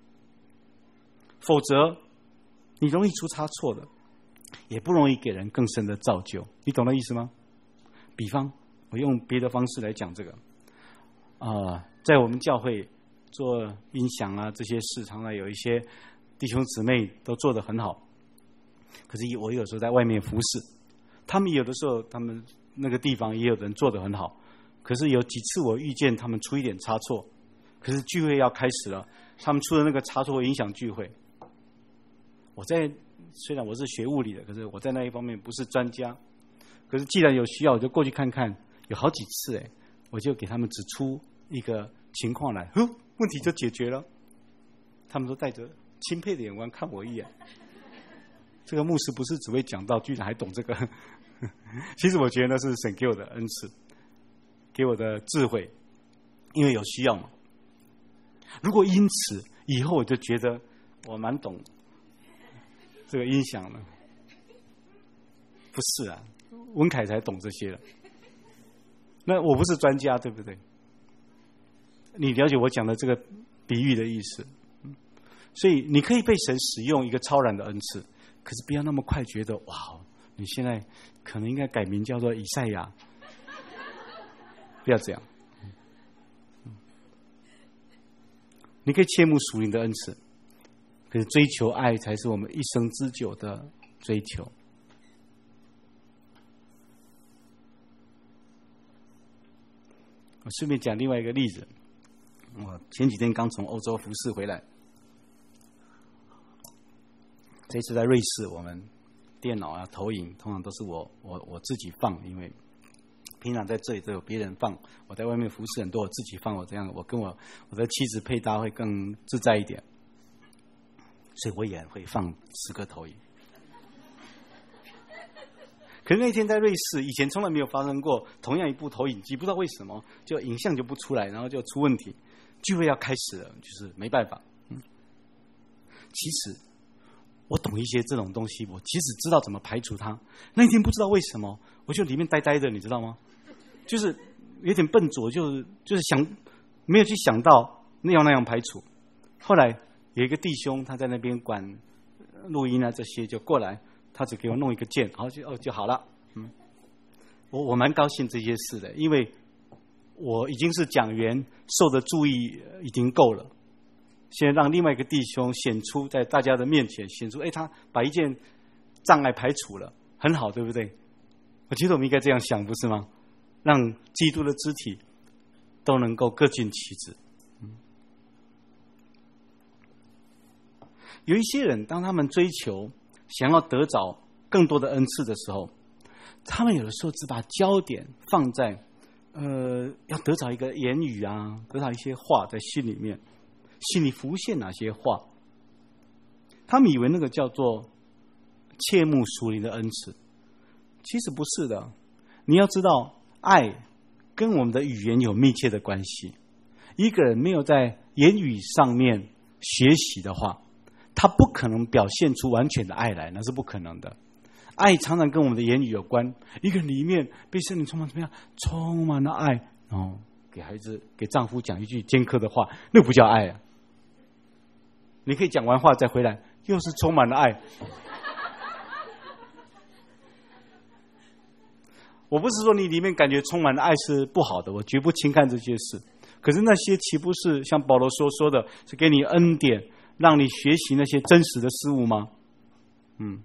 A: 否则你容易出差错的，也不容易给人更深的造就。你懂那意思吗？比方我用别的方式来讲这个啊、呃，在我们教会做音响啊这些事，常常有一些弟兄姊妹都做得很好，可是我有时候在外面服侍，他们有的时候他们那个地方也有人做得很好，可是有几次我遇见他们出一点差错，可是聚会要开始了，他们出的那个差错会影响聚会。我在虽然我是学物理的，可是我在那一方面不是专家，可是既然有需要，我就过去看看。有好几次哎，我就给他们指出一个情况来，哼，问题就解决了。他们都带着钦佩的眼光看我一眼。这个牧师不是只会讲道，居然还懂这个。其实我觉得那是神给我的恩赐，给我的智慧，因为有需要嘛。如果因此以后我就觉得我蛮懂这个音响了，不是啊，文凯才懂这些了。那我不是专家，对不对？你了解我讲的这个比喻的意思？ 所以你可以被神使用一个超然的恩赐，可是不要那么快觉得哇，你现在可能应该改名叫做以赛亚，不要这样。你可以切慕属灵的恩赐，可是追求爱才是我们一生之久的追求。我顺便讲另外一个例子，我前几天刚从欧洲服侍回来，这次在瑞士，我们电脑啊、投影通常都是我我我自己放，因为平常在这里都有别人放，我在外面服侍很多，我自己放，我这样我跟我我的妻子配搭会更自在一点，所以我也会放十个投影。可是那天在瑞士，以前从来没有发生过同样一部投影机，不知道为什么就影像就不出来，然后就出问题。聚会要开始了，就是没办法。嗯，其实我懂一些这种东西，我其实知道怎么排除它。那天不知道为什么，我就里面呆呆的，你知道吗？就是有点笨拙，就是就是想没有去想到那样那样排除。后来有一个弟兄他在那边管录音啊这些，就过来。他只给我弄一个键，好就哦就好了。嗯，我我蛮高兴这些事的，因为我已经是讲员，受的注意已经够了。现在让另外一个弟兄显出在大家的面前显出，哎，他把一件障碍排除了，很好，对不对？我觉得我们应该这样想，不是吗？让基督的肢体都能够各尽其职。嗯，有一些人，当他们追求想要得着更多的恩赐的时候，他们有的时候只把焦点放在呃，要得着一个言语啊，得着一些话在心里面，心里浮现哪些话，他们以为那个叫做切慕属灵的恩赐，其实不是的。你要知道，爱跟我们的语言有密切的关系。一个人没有在言语上面学习的话，他不可能表现出完全的爱来，那是不可能的。爱常常跟我们的言语有关。一个人里面被圣灵充满怎么样？充满了爱，然后给孩子、给丈夫讲一句尖刻的话，那不叫爱啊！你可以讲完话再回来，又是充满了爱。我不是说你里面感觉充满了爱是不好的，我绝不轻看这些事。可是那些岂不是像保罗所说的，是给你恩典，让你学习那些真实的事物吗？嗯。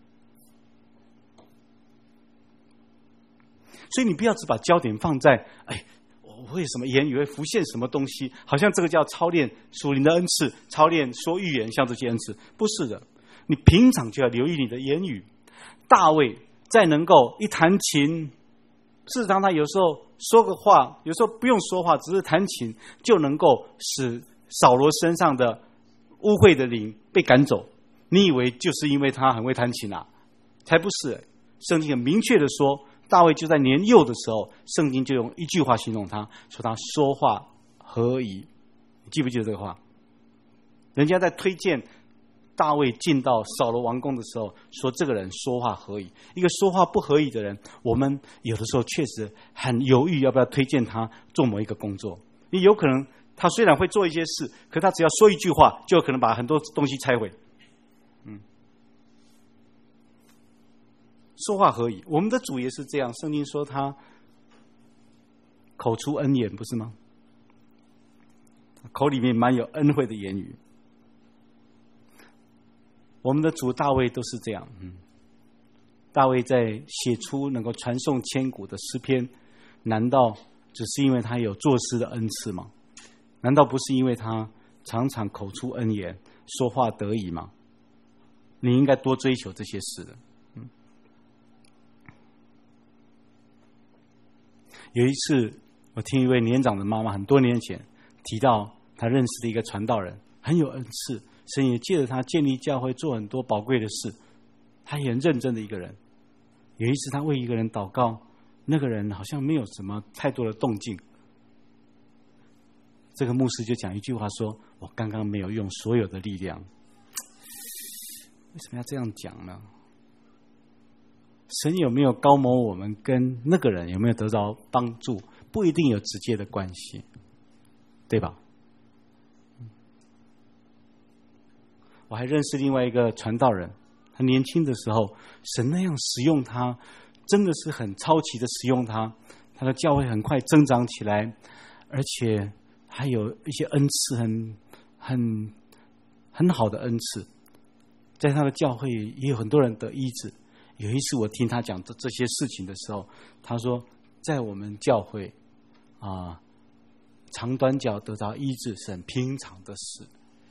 A: 所以你不要只把焦点放在，哎，我会什么言语会浮现什么东西，好像这个叫操练属灵的恩赐，操练说预言，像这些恩赐，不是的。你平常就要留意你的言语。大卫再能够一弹琴，事实上他有时候说个话，有时候不用说话，只是弹琴就能够使扫罗身上的污秽的灵被赶走。你以为就是因为他很会弹琴啊？才不是。圣经很明确的说，大卫就在年幼的时候，圣经就用一句话形容他，说他说话合宜。你记不记得这个话？人家在推荐大卫进到扫罗王宫的时候，说这个人说话合宜。一个说话不合宜的人，我们有的时候确实很犹豫要不要推荐他做某一个工作。你有可能他虽然会做一些事，可他只要说一句话，就有可能把很多东西拆毁。嗯，说话合宜，我们的主也是这样。圣经说他口出恩言，不是吗？口里面满有恩惠的言语。我们的主大卫都是这样。嗯，大卫在写出能够传颂千古的诗篇，难道只是因为他有作诗的恩赐吗？难道不是因为他常常口出恩言，说话得宜吗？你应该多追求这些事的。嗯，有一次我听一位年长的妈妈很多年前提到她认识的一个传道人很有恩赐，神也借着他建立教会，做很多宝贵的事。他也很认真的一个人。有一次他为一个人祷告，那个人好像没有什么太多的动静。这个牧师就讲一句话说，我刚刚没有用所有的力量。为什么要这样讲呢？神有没有高摩我们跟那个人有没有得到帮助，不一定有直接的关系，对吧？ 我还认识另外一个传道人，他年轻的时候，神那样使用他，真的是很超奇的使用他，他的教会很快增长起来，而且还有一些恩赐很很很好的恩赐，在他的教会也有很多人得医治。有一次我听他讲这这些事情的时候，他说在我们教会啊，长短脚得到医治是很平常的事。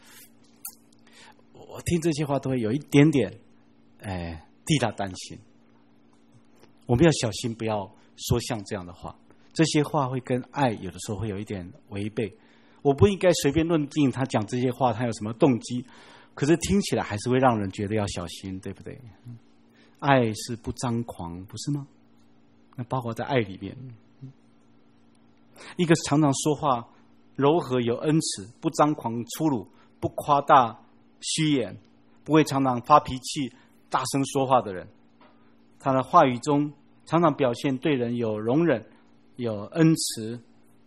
A: 我听这些话都会有一点点哎替他担心。我们要小心不要说像这样的话，这些话会跟爱有的时候会有一点违背。我不应该随便论定他讲这些话他有什么动机，可是听起来还是会让人觉得要小心，对不对？爱是不张狂，不是吗？那包括在爱里面，一个常常说话柔和有恩慈，不张狂粗鲁，不夸大虚言，不会常常发脾气大声说话的人，他的话语中常常表现对人有容忍有恩慈。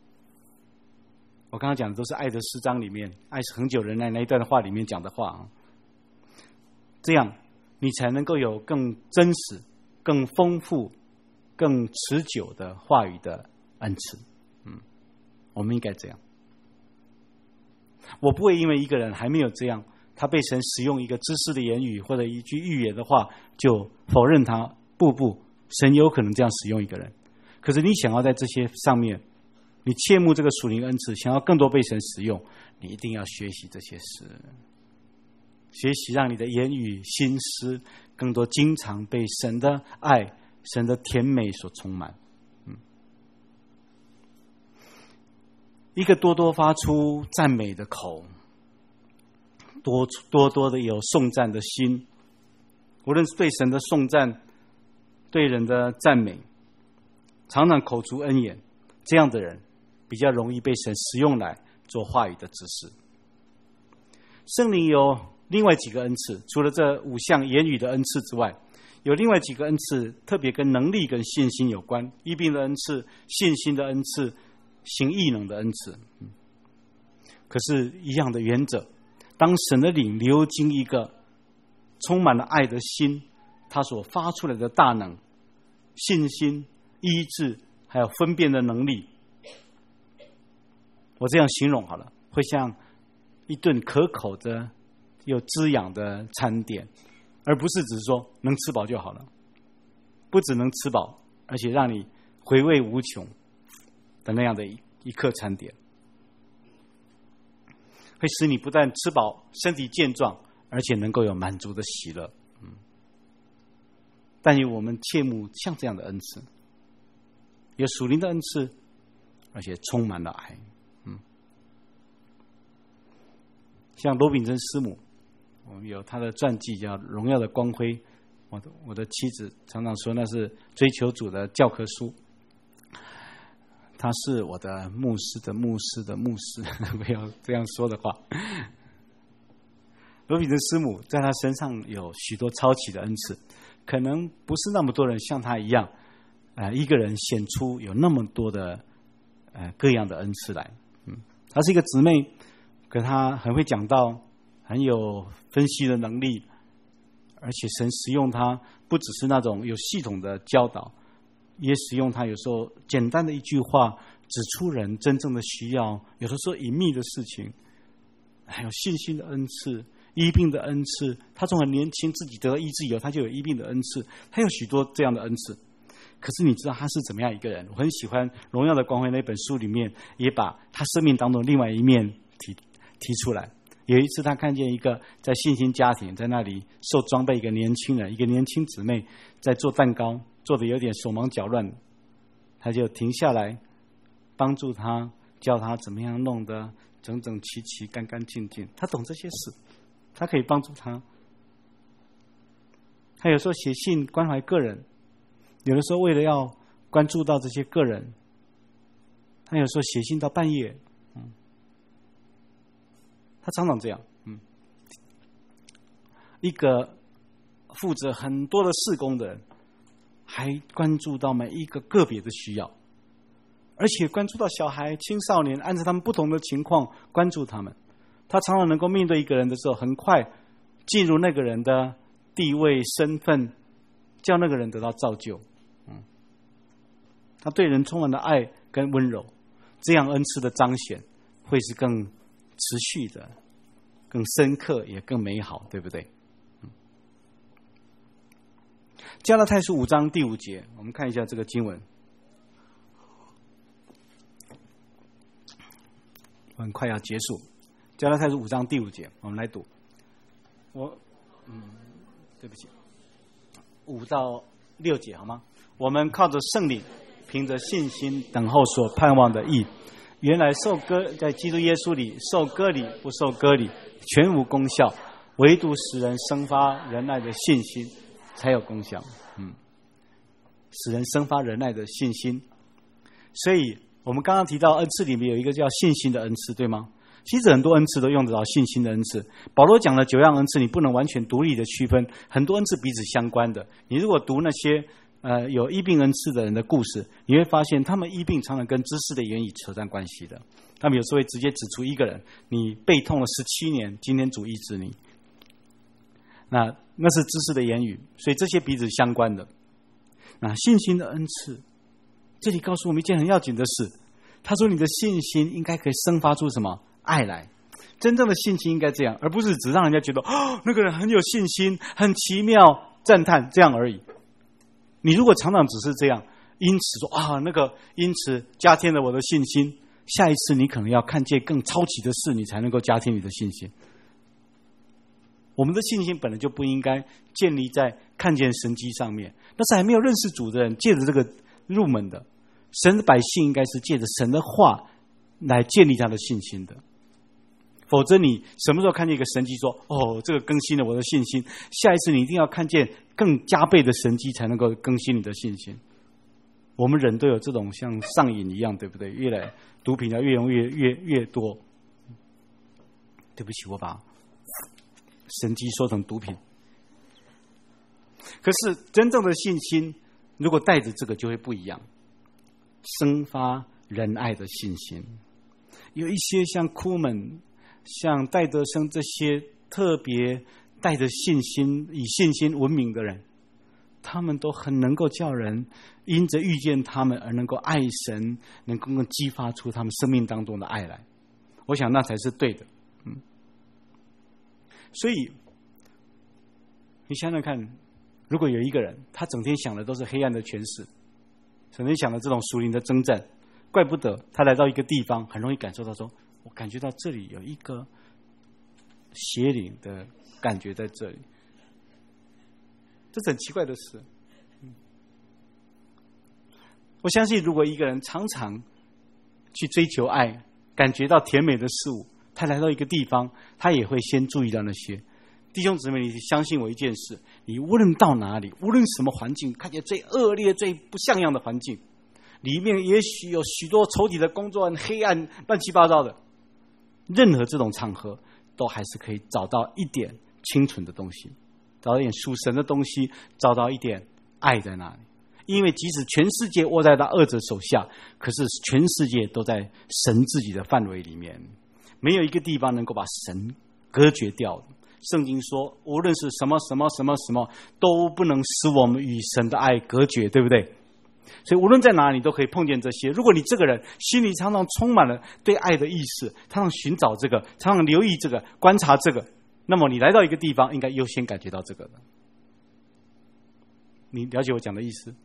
A: 我刚刚讲的都是爱的诗章里面，爱是恒久忍耐那一段的话里面讲的话，这样你才能够有更真实更丰富更持久的话语的恩赐。嗯，我们应该这样。我不会因为一个人还没有这样，他被神使用一个知识的言语或者一句预言的话就否认他。不不，神有可能这样使用一个人，可是你想要在这些上面你切慕这个属灵恩赐，想要更多被神使用，你一定要学习这些事，学习让你的言语心思更多经常被神的爱神的甜美所充满。嗯，一个多多发出赞美的口，多多多的有颂赞的心，无论是对神的颂赞对人的赞美，常常口出恩言，这样的人比较容易被神使用来做话语的指示。圣灵有另外几个恩赐，除了这五项言语的恩赐之外，有另外几个恩赐特别跟能力跟信心有关，医病的恩赐、信心的恩赐、行异能的恩赐。可是一样的原则，当神的灵流经一个充满了爱的心，他所发出来的大能、信心、医治还有分辨的能力，我这样形容好了，会像一顿可口的有滋养的餐点，而不是只是说能吃饱就好了。不只能吃饱，而且让你回味无穷的那样的一客餐点，会使你不但吃饱身体健壮，而且能够有满足的喜乐。嗯，但愿我们切慕像这样的恩赐，有属灵的恩赐，而且充满了爱。嗯，像罗秉珍师母，我们有他的传记叫《荣耀的光辉》，我的我的妻子常常说那是追求主的教科书。他是我的牧师的牧师的牧师，不要这样说的话。罗秉珍师母在他身上有许多超奇的恩赐，可能不是那么多人像他一样，呃，一个人显出有那么多的呃各样的恩赐来。嗯，她是一个姊妹，可她很会讲道，很有分析的能力，而且神使用她不只是那种有系统的教导，也使用她有时候简单的一句话指出人真正的需要，有的时候隐秘的事情，还有信心的恩赐、医病的恩赐。他从很年轻自己得到医治以后，他就有医病的恩赐，他有许多这样的恩赐。可是你知道他是怎么样一个人？我很喜欢《荣耀的光辉》那本书里面，也把他生命当中另外一面提提出来。有一次他看见一个在信心家庭在那里受装备一个年轻人，一个年轻姊妹在做蛋糕，做的有点手忙脚乱，他就停下来帮助他，教他怎么样弄得整整齐齐干干净净。他懂这些事，他可以帮助他。他有时候写信关怀个人，有的时候为了要关注到这些个人，他有时候写信到半夜。嗯，他常常这样。嗯，一个负责很多的事工的人，还关注到每一个个别的需要，而且关注到小孩、青少年，按照他们不同的情况关注他们。他常常能够面对一个人的时候，很快进入那个人的地位身份，叫那个人得到造就。嗯，他对人充满了爱跟温柔，这样恩赐的彰显会是更持续的、更深刻，也更美好，对不对？嗯，加拉太书五章第五节，我们看一下这个经文。很快要结束，加拉太书五章第五节，我们来读。我，嗯，对不起，五到六节好吗？我们靠着圣灵，凭着信心等候所盼望的义。原来受割在基督耶稣里受割礼不受割礼全无功效，唯独使人生发仁爱的信心才有功效。嗯，使人生发仁爱的信心。所以我们刚刚提到恩赐里面有一个叫信心的恩赐，对吗？其实很多恩赐都用得到信心的恩赐。保罗讲了九样恩赐，你不能完全独立的区分，很多恩赐彼此相关的。你如果读那些呃有医病恩赐的人的故事，你会发现他们医病常常跟知识的言语扯上关系的。他们有时候会直接指出一个人，你背痛了十七年，今天主医治你，那那是知识的言语，所以这些彼此相关的。那信心的恩赐，这里告诉我们一件很要紧的事，他说你的信心应该可以生发出什么爱来。真正的信心应该这样，而不是只让人家觉得哦，那个人很有信心，很奇妙，赞叹这样而已。你如果常常只是这样，因此说啊，那个因此加添了我的信心，下一次你可能要看见更超级的事，你才能够加添你的信心。我们的信心本来就不应该建立在看见神迹上面，那是还没有认识主的人借着这个入门的。神的百姓应该是借着神的话来建立他的信心的，否则你什么时候看见一个神迹说哦，这个更新了我的信心，下一次你一定要看见更加倍的神迹才能够更新你的信心。我们人都有这种像上瘾一样，对不对？越来毒品要越用越越越多。对不起，我把神迹说成毒品。可是真正的信心如果带着这个就会不一样，生发仁爱的信心。有一些像库门、像戴德生这些特别带着信心、以信心闻名的人，他们都很能够叫人因着遇见他们而能够爱神，能够激发出他们生命当中的爱来。我想那才是对的。嗯，所以你想想看，如果有一个人他整天想的都是黑暗的权势，整天想的这种属灵的征战，怪不得他来到一个地方很容易感受到说，我感觉到这里有一个邪灵的感觉在这里，这是很奇怪的事。我相信如果一个人常常去追求爱，感觉到甜美的事物，他来到一个地方他也会先注意到那些。弟兄姊妹，你相信我一件事，你无论到哪里，无论什么环境，看见最恶劣最不像样的环境，里面也许有许多仇敌的工作，黑暗乱七八糟的，任何这种场合都还是可以找到一点清纯的东西，找到一点属神的东西，找到一点爱在那里。因为即使全世界握在他恶者手下，可是全世界都在神自己的范围里面，没有一个地方能够把神隔绝掉的。圣经说无论是什么什么什么什么都不能使我们与神的爱隔绝，对不对？所以无论在哪里都可以碰见这些。如果你这个人心里常常充满了对爱的意识，常常寻找这个，常常留意这个，观察这个，那么你来到一个地方应该优先感觉到这个的。你了解我讲的意思？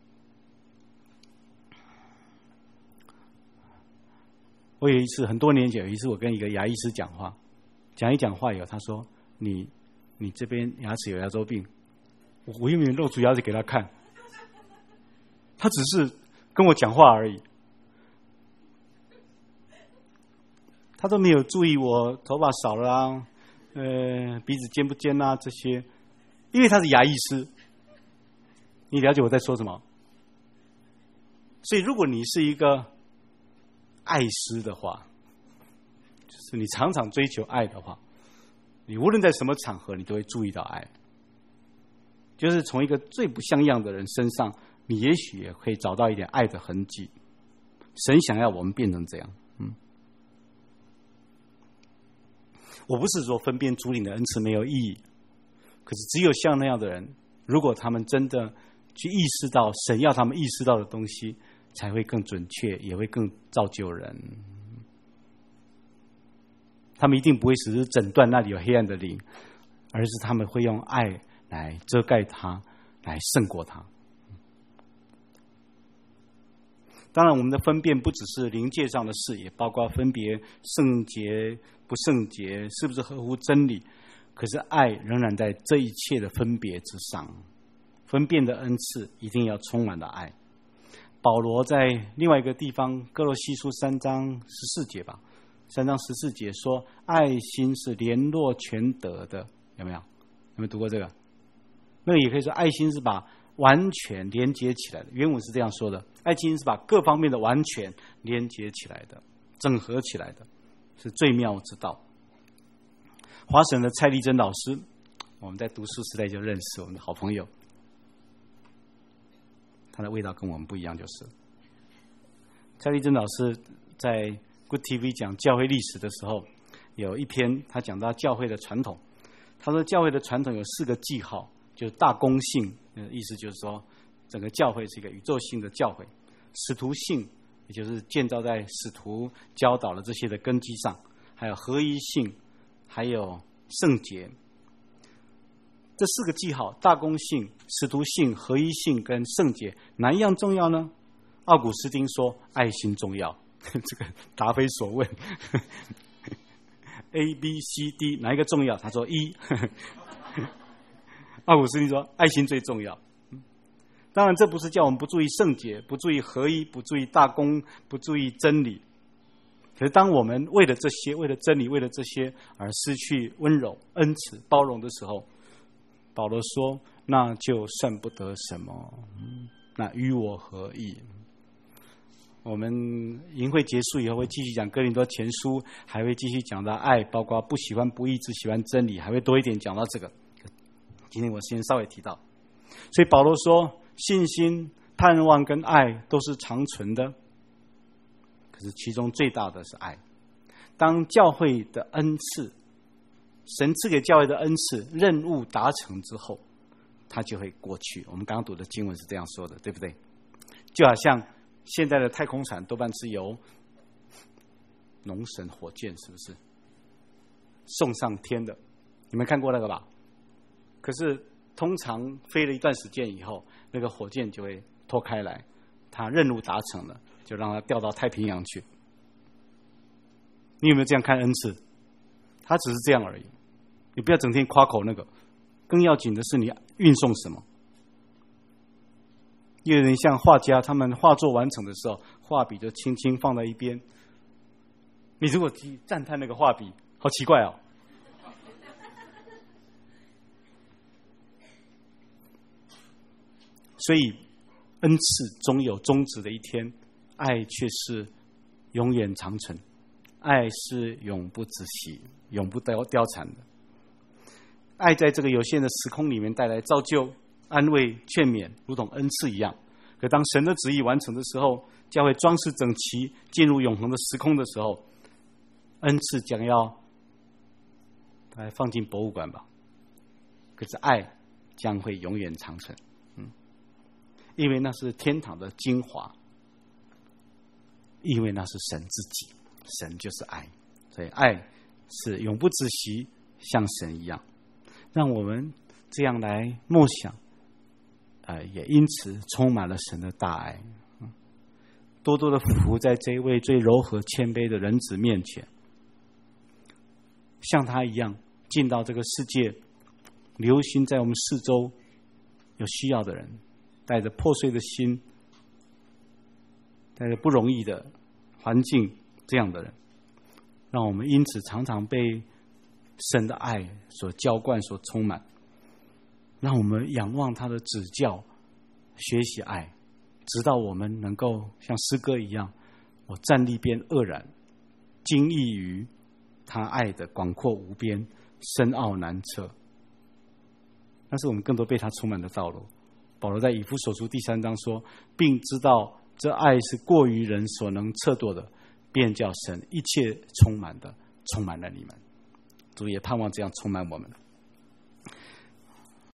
A: 我有一次很多年前有一次我跟一个牙医师讲话，讲一讲话以后，他说你你这边牙齿有牙周病，我我又没有露出牙齿给他看，他只是跟我讲话而已，他都没有注意我头发少了啊，呃鼻子尖不尖啊这些，因为他是牙医师。你了解我在说什么？所以如果你是一个爱师的话，就是你常常追求爱的话，你无论在什么场合你都会注意到爱，就是从一个最不像样的人身上，你也许也可以找到一点爱的痕迹。神想要我们变成这样。嗯，我不是说分辨主领的恩赐没有意义， 可是只有像那样的人，如果他们真的去意识到神要他们意识到的东西，才会更准确，也会更造就人。他们一定不会只是诊断那里有黑暗的灵，而是他们会用爱来遮盖它，来胜过它。当然，我们的分辨不只是灵界上的事，也包括分别圣洁不圣洁，是不是合乎真理。可是爱仍然在这一切的分别之上，分辨的恩赐一定要充满了爱。保罗在另外一个地方，哥罗西书三章十四节吧，三章十四节说，爱心是联络全德的，有没有？有没有读过这个？那个也可以说，爱心是把完全连接起来的。原文是这样说的：爱心是把各方面的完全连接起来的，整合起来的，是最妙之道。华神的蔡丽珍老师，我们在读书时代就认识，我们的好朋友。他的味道跟我们不一样，就是蔡丽珍老师在 Good T V 讲教会历史的时候，有一篇他讲到教会的传统。他说教会的传统有四个记号，就是大公性，意思就是说整个教会是一个宇宙性的教会；使徒性，也就是建造在使徒教导的这些的根基上；还有合一性，还有圣洁。这四个记号，大公性、使徒性、合一性跟圣洁，哪一样重要呢？奥古斯丁说爱心重要，这个答非所问。A B C D 哪一个重要？他说一。奥古斯丁说爱心最重要。当然这不是叫我们不注意圣洁，不注意合一，不注意大公，不注意真理。可是当我们为了这些，为了真理，为了这些而失去温柔、恩慈、包容的时候，保罗说那就算不得什么，那与我何益？我们营会结束以后会继续讲哥林多前书，还会继续讲到爱，包括不喜欢不义，只喜欢真理，还会多一点讲到这个。今天我先稍微提到，所以保罗说信心、盼望跟爱都是长存的，可是其中最大的是爱。当教会的恩赐，神赐给教会的恩赐任务达成之后，它就会过去。我们刚刚读的经文是这样说的，对不对？就好像现在的太空船多半是由农神火箭，是不是送上天的？你们看过那个吧？可是通常飞了一段时间以后，那个火箭就会脱开来，它任务达成了，就让它掉到太平洋去。你有没有这样看恩赐？它只是这样而已，你不要整天夸口那个，更要紧的是你运送什么。有人像画家，他们画作完成的时候，画笔就轻轻放在一边。你如果赞叹那个画笔，好奇怪哦。所以恩赐总有终止的一天，爱却是永远长存，爱是永不止息，永不凋凋残的。爱在这个有限的时空里面带来造就、安慰、劝勉，如同恩赐一样。可当神的旨意完成的时候，教会装饰整齐，进入永恒的时空的时候，恩赐将要来放进博物馆吧。可是爱将会永远长存，嗯，因为那是天堂的精华，因为那是神自己，神就是爱，所以爱是永不止息，像神一样。让我们这样来默想，呃，也因此充满了神的大爱，多多的服在这一位最柔和谦卑的人子面前，像他一样进到这个世界，留心在我们四周有需要的人，带着破碎的心，带着不容易的环境，这样的人，让我们因此常常被神的爱所浇灌，所充满，让我们仰望他的指教，学习爱，直到我们能够像诗歌一样，我站立便愕然，惊异于他爱的广阔无边，深奥难测。那是我们更多被他充满的道路。保罗在以弗所书第三章说，并知道这爱是过于人所能测度的，便叫神一切充满的充满了你们。主也盼望这样充满我们。